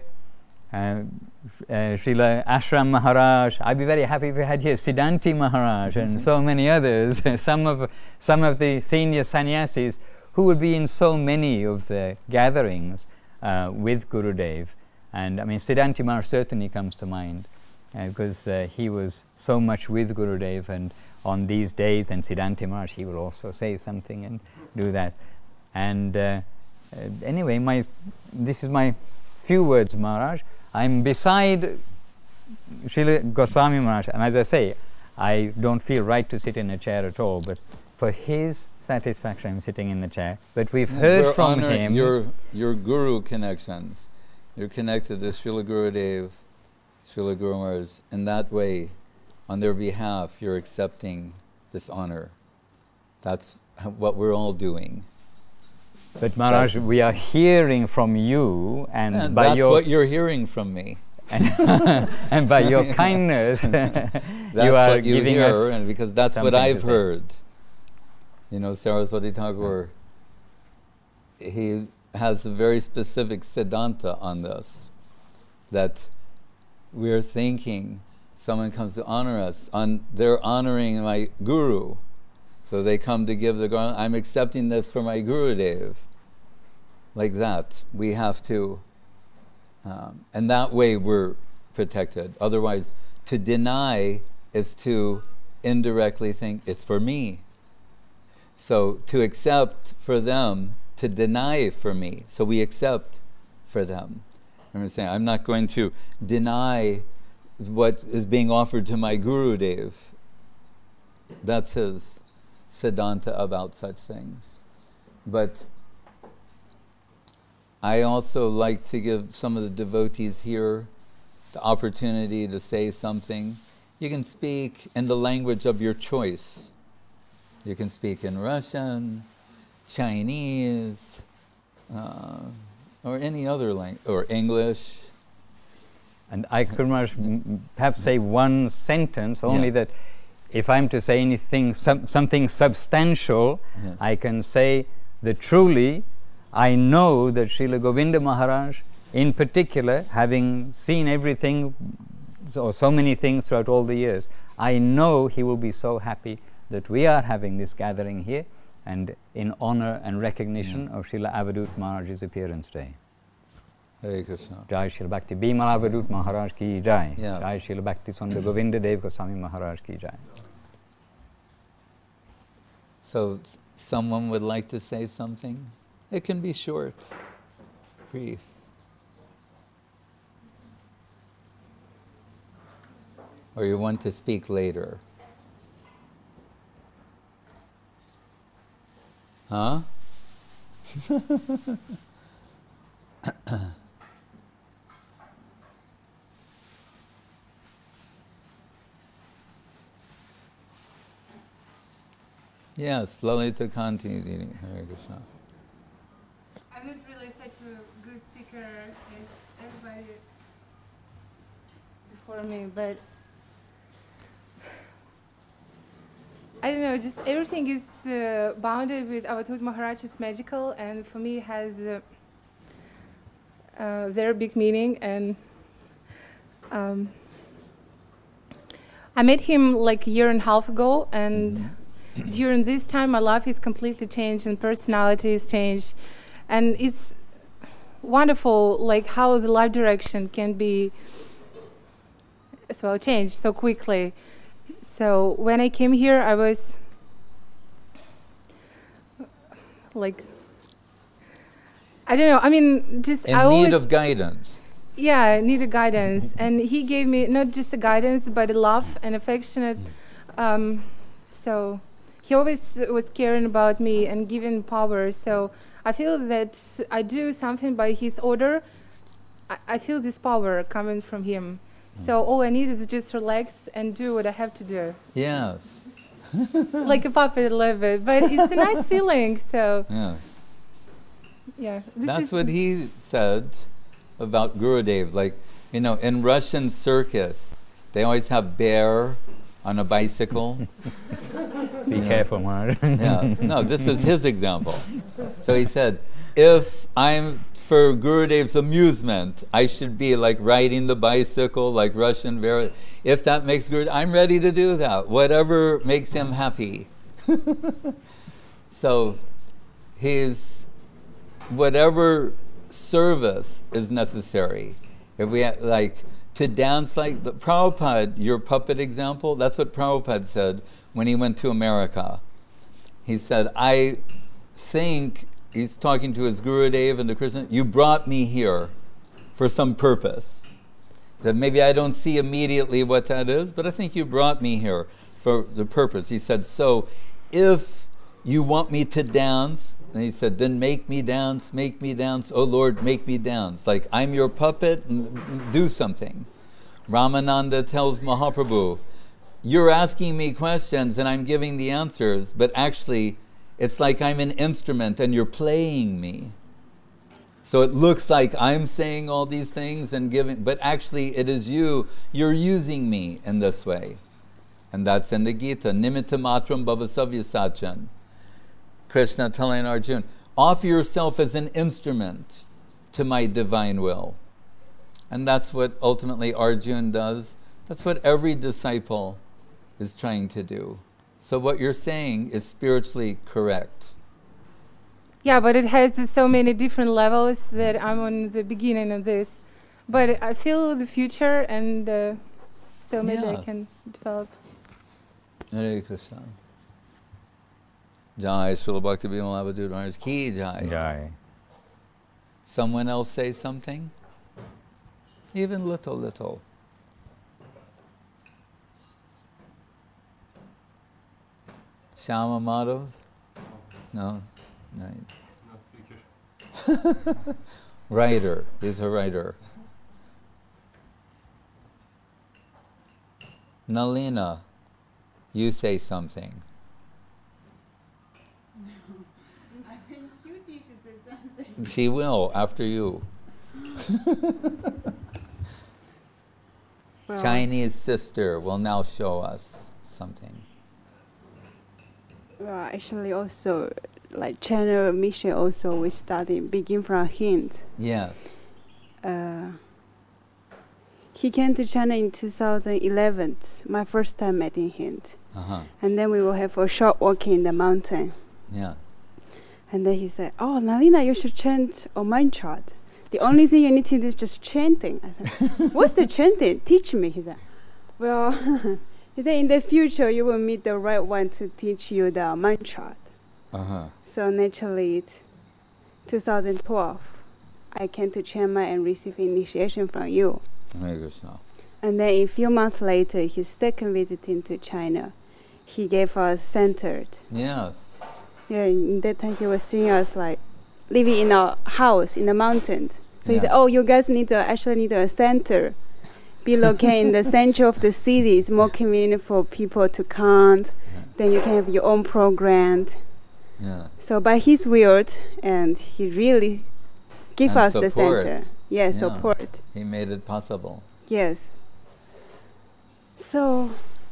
S2: Srila Ashram Maharaj. I'd be very happy if we had here Siddhanti Maharaj and so many others, some of the senior sannyasis who would be in so many of the gatherings with Gurudev. And I mean, Siddhanti Maharaj certainly comes to mind because he was so much with Gurudev, and on these days, and Siddhanti Maharaj, he will also say something and do that. And anyway, this is my few words, Maharaj. I'm beside Srila Goswami Maharaj, and as I say, I don't feel right to sit in a chair at all, but for his satisfaction I'm sitting in the chair. But we've heard from him
S1: your guru connections. You're connected to Srila Gurudev, Srila Guru Maharaj. In that way, on their behalf, you're accepting this honor. That's what we're all doing.
S2: But Maharaj, we are hearing from you, and by
S1: that's
S2: your
S1: what you're hearing from me.
S2: and by your kindness,
S1: that's
S2: you are
S1: what you
S2: giving
S1: hear,
S2: us
S1: and because that's what I've heard. You know, Saraswati Thakur, he has a very specific siddhanta on this, that we're thinking someone comes to honor us, they're honoring my guru. So they come to give the garland. I'm accepting this for my Gurudev. Like that. We have to And that way we're protected. Otherwise, to deny is to indirectly think it's for me. So to accept for them, to deny for me. So we accept for them. I'm saying, I'm not going to deny what is being offered to my Gurudev. That's his siddhanta about such things. But I also like to give some of the devotees here the opportunity to say something. You can speak in the language of your choice. You can speak in Russian, Chinese, or any other language, or English.
S2: And I could perhaps say one sentence only, that if I'm to say anything, something substantial, I can say that truly I know that Srila Govinda Maharaj, in particular, having seen everything, so many things throughout all the years, I know he will be so happy that we are having this gathering here, and in honor and recognition of Srila Avadut Maharaj's appearance day.
S1: Hare Krishna.
S2: Jai Srila Bhakti Bimal Avadut Maharaj ki jai. Jai Srila Bhakti Sundar Govinda Dev Goswami Maharaj ki jai.
S1: So someone would like to say something? It can be short, brief. Or you want to speak later? Huh? Yes, Lalita Kanti. Hare Krishna.
S3: I'm not really such a good speaker as everybody before me, but I don't know, just everything is bounded with Avadhut Maharaj. It's magical, and for me it has a very big meaning. And I met him like a year and a half ago, and during this time my life is completely changed and personality is changed, and it's wonderful like how the life direction can be as well changed so quickly. So when I came here, I was like, I don't know, I mean, just
S1: in need of guidance.
S3: Yeah, I needed guidance. And he gave me not just the guidance, but a love and affectionate. So he always was caring about me and giving power. So I feel that I do something by his order. I feel this power coming from him. So all I need is just relax and do what I have to do.
S1: Yes.
S3: Like a puppet a little bit. But it's a nice feeling, so.
S1: Yes.
S3: Yeah.
S1: That's what he said about Gurudev. Like, you know, in Russian circus, they always have bear on a bicycle.
S2: Be careful, Maharaj.
S1: Yeah. No, this is his example. So he said, if I'm for Gurudev's amusement, I should be like riding the bicycle, like Russian bear. If that makes Gurudev, I'm ready to do that. Whatever makes him happy. So he's, whatever service is necessary. If we like to dance like the Prabhupada, your puppet example, that's what Prabhupada said when he went to America. He said, I think, he's talking to his Gurudev and the Krishna, you brought me here for some purpose. He said, maybe I don't see immediately what that is, but I think you brought me here for the purpose. He said, so if you want me to dance, and he said, then make me dance, oh Lord, make me dance. Like, I'm your puppet, and do something. Ramananda tells Mahaprabhu, you're asking me questions and I'm giving the answers, but actually, it's like I'm an instrument and you're playing me. So it looks like I'm saying all these things and giving, but actually it is you. You're using me in this way. And that's in the Gita. Nimitta matram bhavasavya sachan. Krishna telling Arjuna, offer yourself as an instrument to my divine will. And that's what ultimately Arjuna does. That's what every disciple is trying to do. So what you're saying is spiritually correct.
S3: Yeah, but it has so many different levels that I'm on the beginning of this. But I feel the future, and so maybe I
S1: Yeah.
S3: can develop.
S1: Hare Krishna. Jai Srila Bhakti Bimala Abhidhamma Maharaj Ki Jai.
S2: Jai.
S1: Someone else say something? Even little. Shama Madhav? No? No.
S4: Not speaker.
S1: Writer. He's a writer. Nalina, you say something.
S5: I think Cutie should say something.
S1: She will, after you.
S5: Well,
S1: Chinese sister will now show us something.
S5: well, actually also, like channel mission also we started begin from Hind.
S1: Yeah.
S5: He came to China in 2011, my first time met in Hind.
S1: Uh-huh.
S5: And then we will have a short walk in the mountain.
S1: Yeah.
S5: And then he said, "Oh, Nalina, you should chant a mantra. The only thing you need to do is just chanting." I said, "What's the chanting? Teach me." He said, "Well," he said, "in the future you will meet the right one to teach you the mantra."
S1: Uh-huh.
S5: So naturally, it's 2012. I came to Chiang Mai and received initiation from you.
S1: Hare Krishna.
S5: And then a few months later, his second visit into China, he gave us centered.
S1: Yes.
S5: Yeah, in that time he was seeing us like living in a house in the mountains. So he
S1: Yeah.
S5: said, "Oh, you guys actually need a center. Be located in the center of the city. It's more convenient for people to come. Then you can have your own program."
S1: Yeah.
S5: So by his will, and he really give
S1: And
S5: us the
S1: support.
S5: center.
S1: Yeah.
S5: Yeah, support.
S1: He made it possible.
S5: Yes. So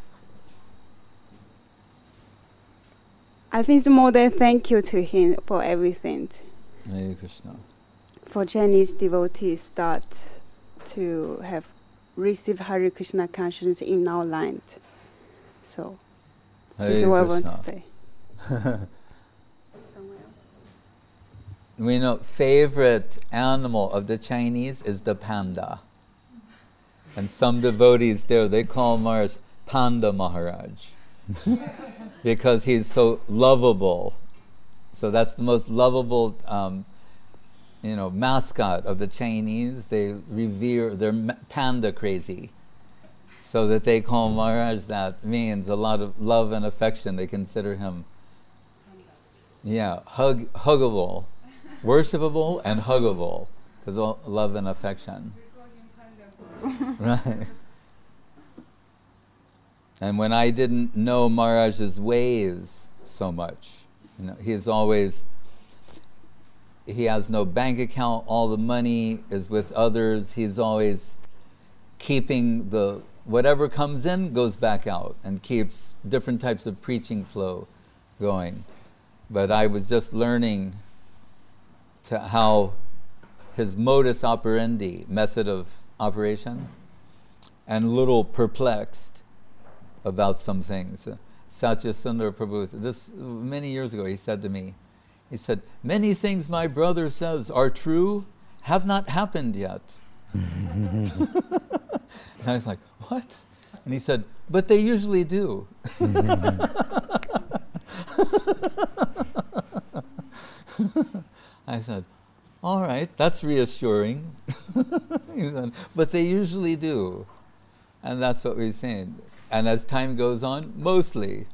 S5: I think it's more than thank you to him for everything.
S1: Hare Krishna.
S5: For Chinese devotees start to have received Hare Krishna consciousness in our land. So this is
S1: Hare
S5: what I want
S1: Krishna.
S5: to say.
S1: We know favorite animal of the Chinese is the panda. And some devotees there, they call Maharaj Panda Maharaj. Because he's so lovable. So that's the most lovable mascot of the Chinese. They revere, they're panda crazy. So that they call Maharaj, that means a lot of love and affection. They consider him, huggable. Worshipable and huggable, because all love and affection. Right. And when I didn't know Maharaj's ways so much, he has no bank account, all the money is with others, he's always keeping whatever comes in goes back out, and keeps different types of preaching flow going. But I was just learning to how his modus operandi, method of operation, and a little perplexed about some things. Satya Sundar Prabhu, this many years ago, he said to me, he said, "Many things my brother says are true, have not happened yet." And I was like, "What?" And he said, "But they usually do." I said, "All right, that's reassuring." He said, "But they usually do." And that's what we're saying. And as time goes on, mostly.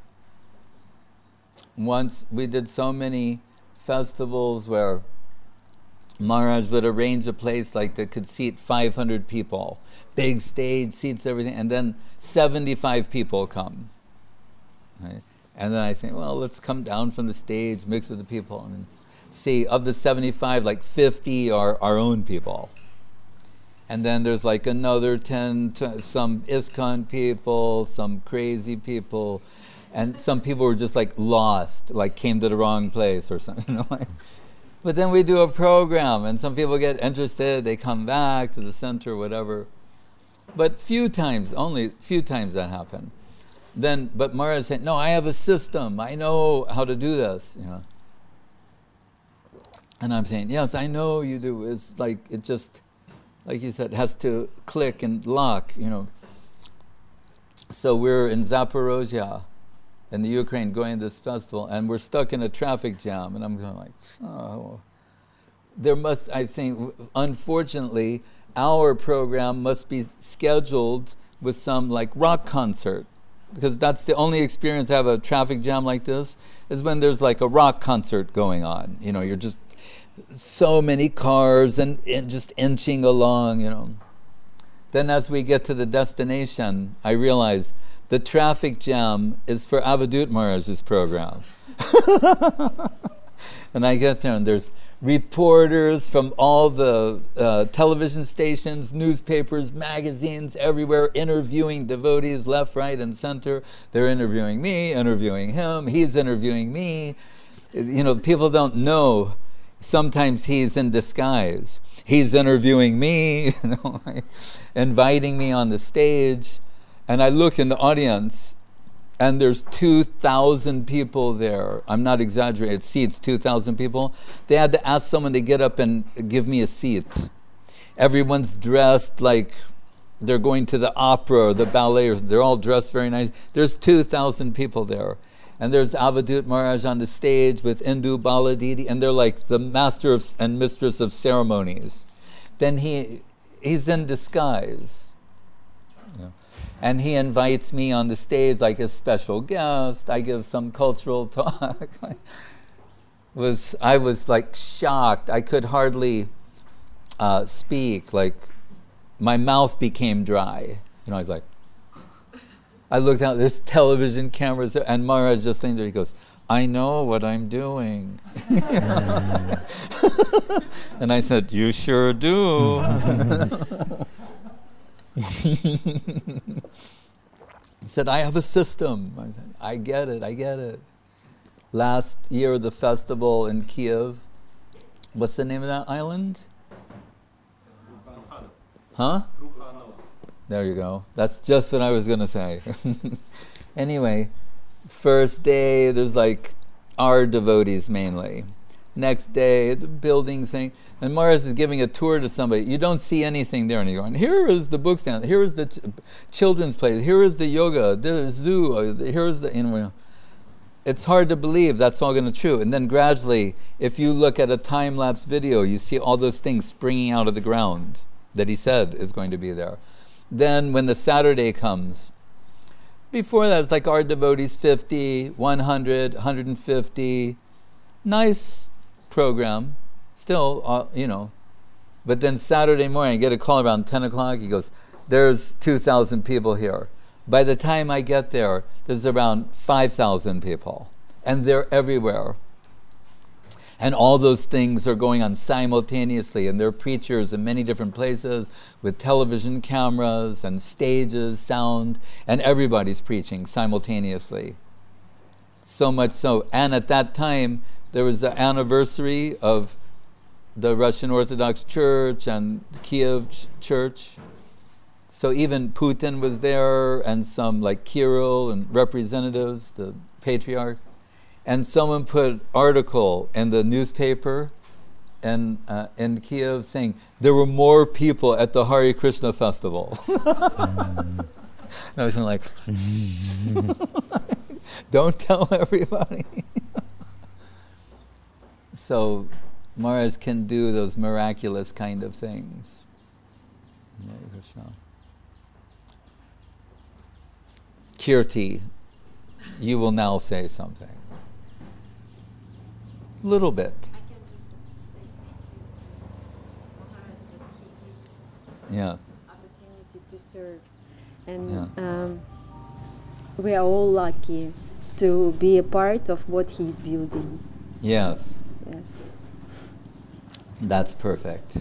S1: Once we did so many festivals where Maharaj would arrange a place like that could seat 500 people, big stage, seats, everything, and then 75 people come. Right? And then I think, well, let's come down from the stage, mix with the people, and see, of the 75, like 50 are our own people. And then there's like another 10, some ISKCON people, some crazy people, and some people were just like lost, like came to the wrong place or something. But then we do a program, and some people get interested, they come back to the center, whatever. But only few times that happened. But Maharaj said, "No, I have a system. I know how to do this." And I'm saying, "Yes, I know you do. It's like like you said, has to click and lock, So we're in Zaporozhye, in the Ukraine, going to this festival, and we're stuck in a traffic jam, and I'm going like, oh. There must, I think, unfortunately, our program must be scheduled with some like rock concert, because that's the only experience I have a traffic jam like this, is when there's like a rock concert going on. You're just so many cars and just inching along, Then as we get to the destination, I realize the traffic jam is for Avadut Maharaj's program. And I get there and there's reporters from all the television stations, newspapers, magazines, everywhere, interviewing devotees left, right, and center. They're interviewing me, interviewing him, he's interviewing me. People don't know. Sometimes he's in disguise. He's interviewing me, inviting me on the stage. And I look in the audience, and there's 2,000 people there. I'm not exaggerating, it seats 2,000 people. They had to ask someone to get up and give me a seat. Everyone's dressed like they're going to the opera or the ballet, or they're all dressed very nice. There's 2,000 people there. And there's Avadut Maharaj on the stage with Indu Baladidi, and they're like the master and mistress of ceremonies. Then he's in disguise. And he invites me on the stage like a special guest. I give some cultural talk. I was like shocked. I could hardly speak. Like my mouth became dry. I was like, I looked out, there's television cameras, and Maharaj just sitting there, he goes, I know what I'm doing. And I said, you sure do. He said, I have a system. I said, I get it. Last year, the festival in Kiev, what's the name of that island? Huh? There you go. That's just what I was going to say. Anyway, first day, there's like our devotees mainly. Next day, the building thing. And Maharaj is giving a tour to somebody. You don't see anything there. And you're going, here is the book stand. Here is the children's place. Here is the yoga. There's zoo. Here is the... It's hard to believe that's all going to be true. And then gradually, if you look at a time-lapse video, you see all those things springing out of the ground that he said is going to be there. Then when the Saturday comes, before that it's like our devotees 50, 100, 150, nice program, still, But then Saturday morning I get a call around 10 o'clock, he goes, there's 2,000 people here. By the time I get there, there's around 5,000 people, and they're everywhere. And all those things are going on simultaneously, and there are preachers in many different places with television cameras and stages, sound, and everybody's preaching simultaneously. So much so. And at that time, there was the anniversary of the Russian Orthodox Church and Kiev Church. So even Putin was there, and some like Kirill and representatives, the patriarch. And someone put an article in the newspaper in Kiev saying there were more people at the Hare Krishna festival. And I was like, don't tell everybody. So Maharaj can do those miraculous kind of things. Hare Krishna. Kirti, you will now say something. Little bit.
S6: I can just say thank you,
S1: Yeah.
S6: opportunity to serve, and we are all lucky to be a part of what he's building.
S1: Yes.
S6: Yes.
S1: That's perfect.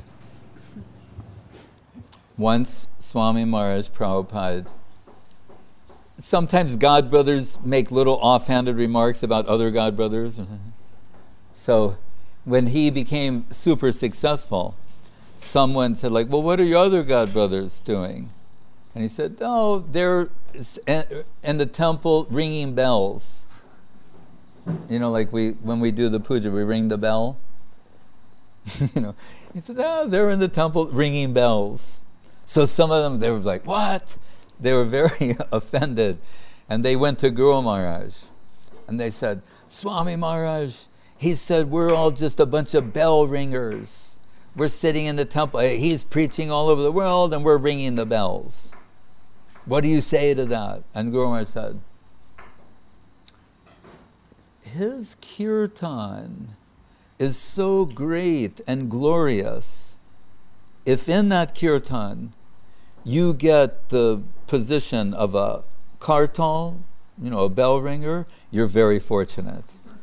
S1: Once Swami Maharaj Prabhupada, sometimes God brothers make little offhanded remarks about other God brothers. So when he became super successful, someone said like, well, what are your other God brothers doing? And he said, oh, they're in the temple ringing bells. Like when we do the puja, we ring the bell. You know, he said, they're in the temple ringing bells. So some of them, they were like, what? They were very offended. And they went to Guru Maharaj. And they said, Swami Maharaj, he said, we're all just a bunch of bell ringers. We're sitting in the temple. He's preaching all over the world and we're ringing the bells. What do you say to that? And Guru Maharaj said, his kirtan is so great and glorious. If in that kirtan you get the position of a kartal, a bell ringer, you're very fortunate.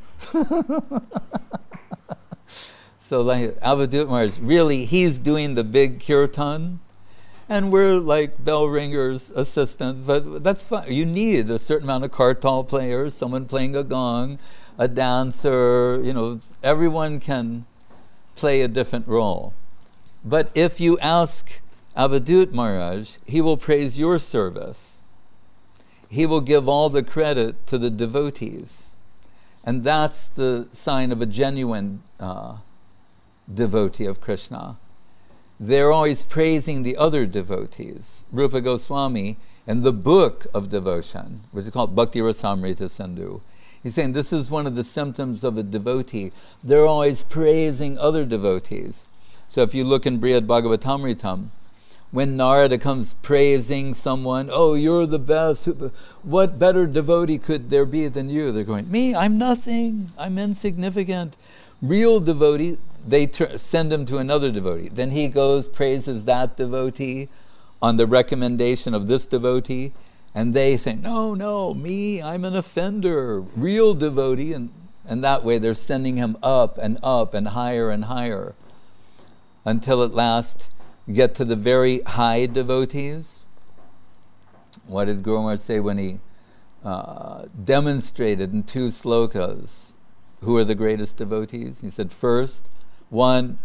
S1: So like Avadut Maharaj, really, he's doing the big kirtan, and we're like bell ringers, assistants, but that's fine. You need a certain amount of kartal players, someone playing a gong, a dancer, everyone can play a different role. But if you ask Avadut Maharaj, he will praise your service. He will give all the credit to the devotees. And that's the sign of a genuine devotee of Krishna. They're always praising the other devotees. Rupa Goswami, in the book of devotion, which is called Bhakti Rasamrita Sindhu, he's saying this is one of the symptoms of a devotee. They're always praising other devotees. So if you look in Brihad Bhagavatamritam, when Narada comes praising someone, oh, you're the best, what better devotee could there be than you? They're going, me, I'm nothing, I'm insignificant. Real devotee, they send him to another devotee. Then he goes, praises that devotee on the recommendation of this devotee, and they say, no, me, I'm an offender, real devotee, and that way they're sending him up and higher, until at last you get to the very high devotees. What did Guru Maharaj say when he demonstrated in 2 slokas who are the greatest devotees? He said, first, one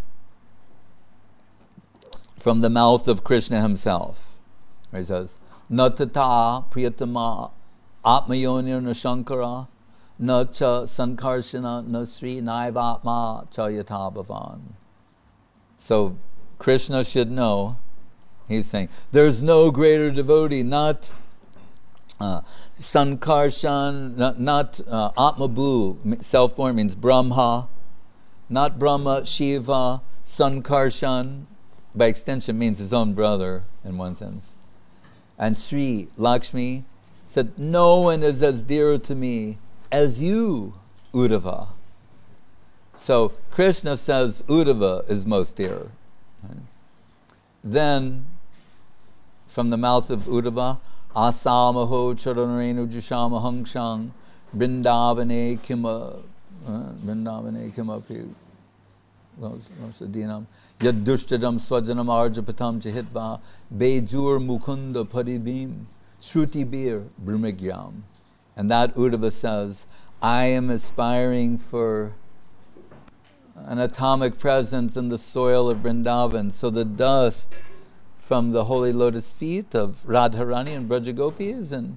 S1: from the mouth of Krishna himself. He says, Na tata priyatama atmayonir na shankara na cha sankarshana na sri naivatma cha yata bhavan. So Krishna should know, he's saying, there's no greater devotee, not sankarshan, not atmabhu, self-born means Brahma, not Brahma, Shiva, sankarshan, by extension means his own brother in one sense. And Sri Lakshmi said, no one is as dear to me as you, Uddhava. So Krishna says Uddhava is most dear. Then, from the mouth of Uddhava, Asamaho charanarenu jushama hangshang Vrindavane kimapi dinam Yadushtadam swajanam arjapatam chahitva Bejur mukunda paribim Shruti bir brahmigyam. And that Uddhava says, I am aspiring for an atomic presence in the soil of Vrindavan, so the dust from the holy lotus feet of Radharani and Brajagopis and,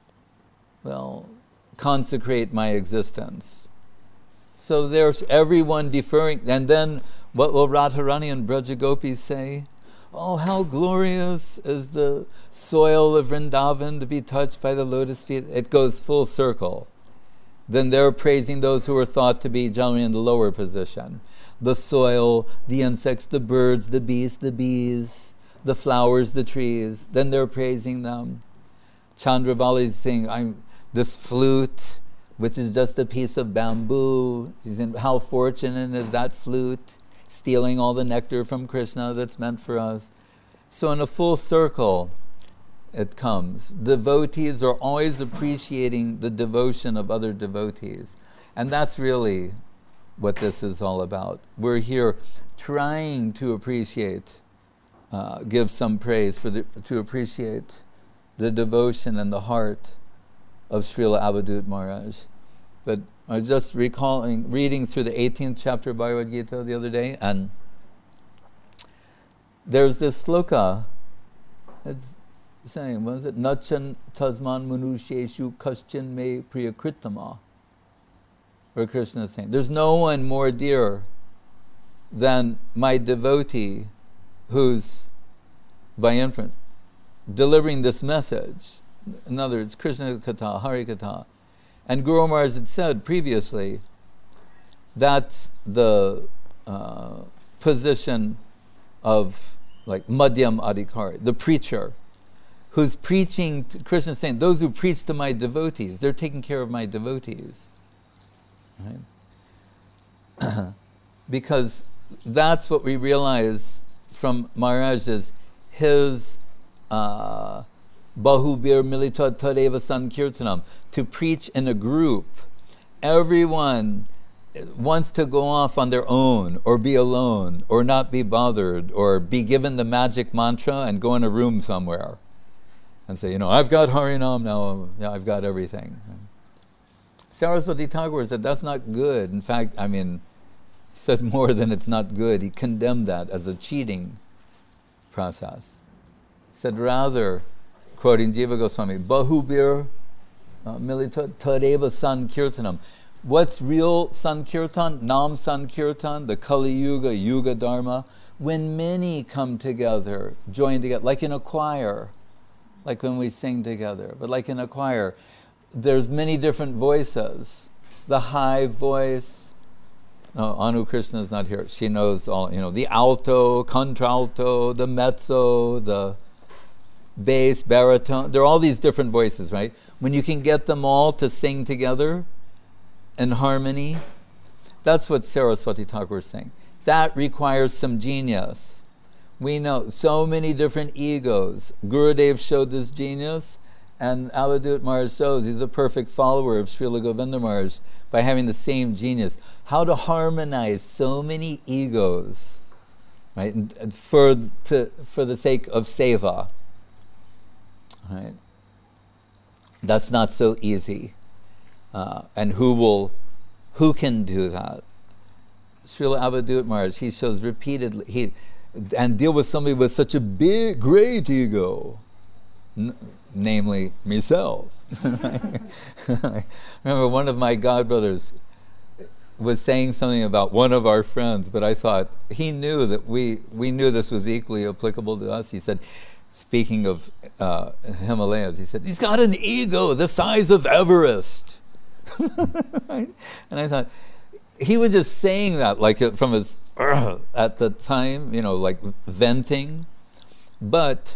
S1: consecrate my existence. So there's everyone deferring, and then what will Radharani and Brajagopis say? Oh, how glorious is the soil of Vrindavan to be touched by the lotus feet. It goes full circle. Then they're praising those who are thought to be generally in the lower position. The soil, the insects, the birds, the beasts, the bees, the flowers, the trees. Then they're praising them. Chandravali is saying, this flute, which is just a piece of bamboo. He's saying, how fortunate is that flute, stealing all the nectar from Krishna that's meant for us. So in a full circle, it comes. Devotees are always appreciating the devotion of other devotees. And that's really what this is all about. We're here trying to appreciate, give some praise to appreciate the devotion and the heart of Srila Avadut Maharaj. But I was just reading through the 18th chapter of Bhagavad Gita the other day, and there's this sloka. It's saying, what is it? Nachan tasman manusheshu kaschin me priyakritama. Where Krishna is saying, there's no one more dear then my devotee, who's by inference delivering this message, in other words, Krishna Katha, Hari Katha, and Guru Maharaj had said previously, that's the position of like Madhyam Adhikari, the preacher, who's preaching, Krishna is saying, those who preach to my devotees, they're taking care of my devotees. Right? Because that's what we realize from Maharaj is his Bahubir Milita Tadeva Sankirtanam, to preach in a group. Everyone wants to go off on their own, or be alone, or not be bothered, or be given the magic mantra and go in a room somewhere and say, I've got Harinam now, I've got everything. Saraswati Thakur said that's not good. In fact, he said more than it's not good. He condemned that as a cheating process. He said rather, quoting Jiva Goswami, Bahubir Milita Tadeva Sankirtanam. What's real Sankirtan? Nam Sankirtan, the Kali Yuga, Yuga Dharma, when many come together, join together, like in a choir, like when we sing together, but like in a choir, there's many different voices. The high voice, Anu Krishna is not here, she knows all, the alto, contralto, the mezzo, the bass, baritone, there are all these different voices, right? When you can get them all to sing together in harmony, that's what Saraswati Thakur is saying. That requires some genius. We know so many different egos. Gurudev showed this genius, and Avadut Maharaj shows he's a perfect follower of Srila Govinda Maharaj by having the same genius. How to harmonize so many egos, right? And for the sake of seva, right? That's not so easy. And who can do that? Srila Avadut Maharaj, he shows repeatedly, and deal with somebody with such a big, great ego, namely myself. I remember one of my godbrothers was saying something about one of our friends, but I thought he knew that we knew this was equally applicable to us. He said, speaking of Himalayas, he said, he's got an ego the size of Everest. Right? And I thought, he was just saying that like from his, at the time, like venting. But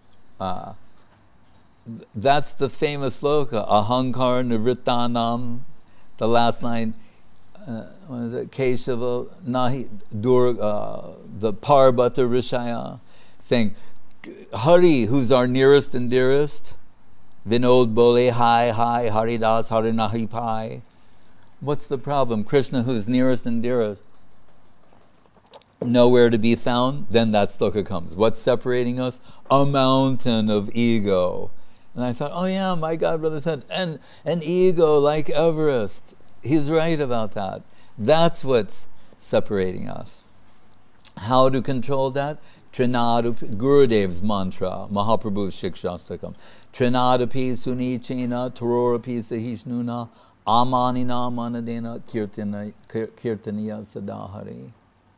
S1: that's the famous sloka, Ahankar Nivrittanam, the last line, what is it? Keshava Nahi the Parvata Rishaya, saying, Hari, who's our nearest and dearest, Vinod Bole Hai Hai Haridas Harinahi Pai. What's the problem? Krishna, who's nearest and dearest, nowhere to be found, then that sloka comes. What's separating us? A mountain of ego. And I thought, oh yeah, my godbrother said, and an ego like Everest. He's right about that. That's what's separating us. How to control that? Trinadapi, Gurudev's mantra, Mahaprabhu's Shikshastakam. Trinadapi Sunichena Tarorapi Sahishnuna Amanina Manadena Kirtaniya Sadahari.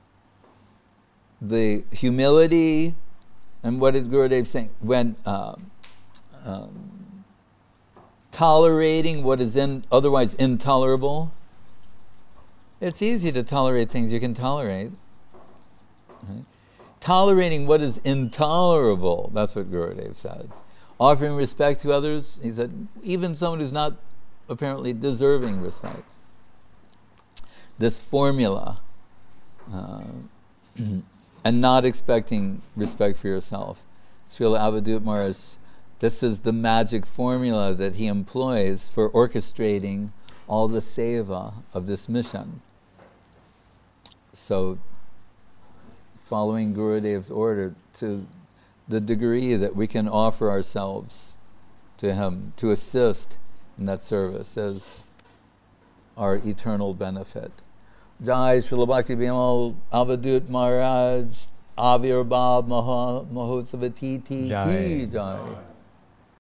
S1: The humility, and what did Gurudev say? When tolerating what is otherwise intolerable. It's easy to tolerate things you can tolerate. Right? Tolerating what is intolerable, that's what Gurudev said. Offering respect to others, he said, even someone who's not apparently deserving respect. This formula, and not expecting respect for yourself. Srila Avadut Maharaj, this is the magic formula that he employs for orchestrating all the seva of this mission. So, following Gurudev's order to the degree that we can offer ourselves to him to assist in that service as our eternal benefit. Jai Srila Bhakti Bimal Avadut Maharaj Avirbhav Mahotsava Titi Ki Jai.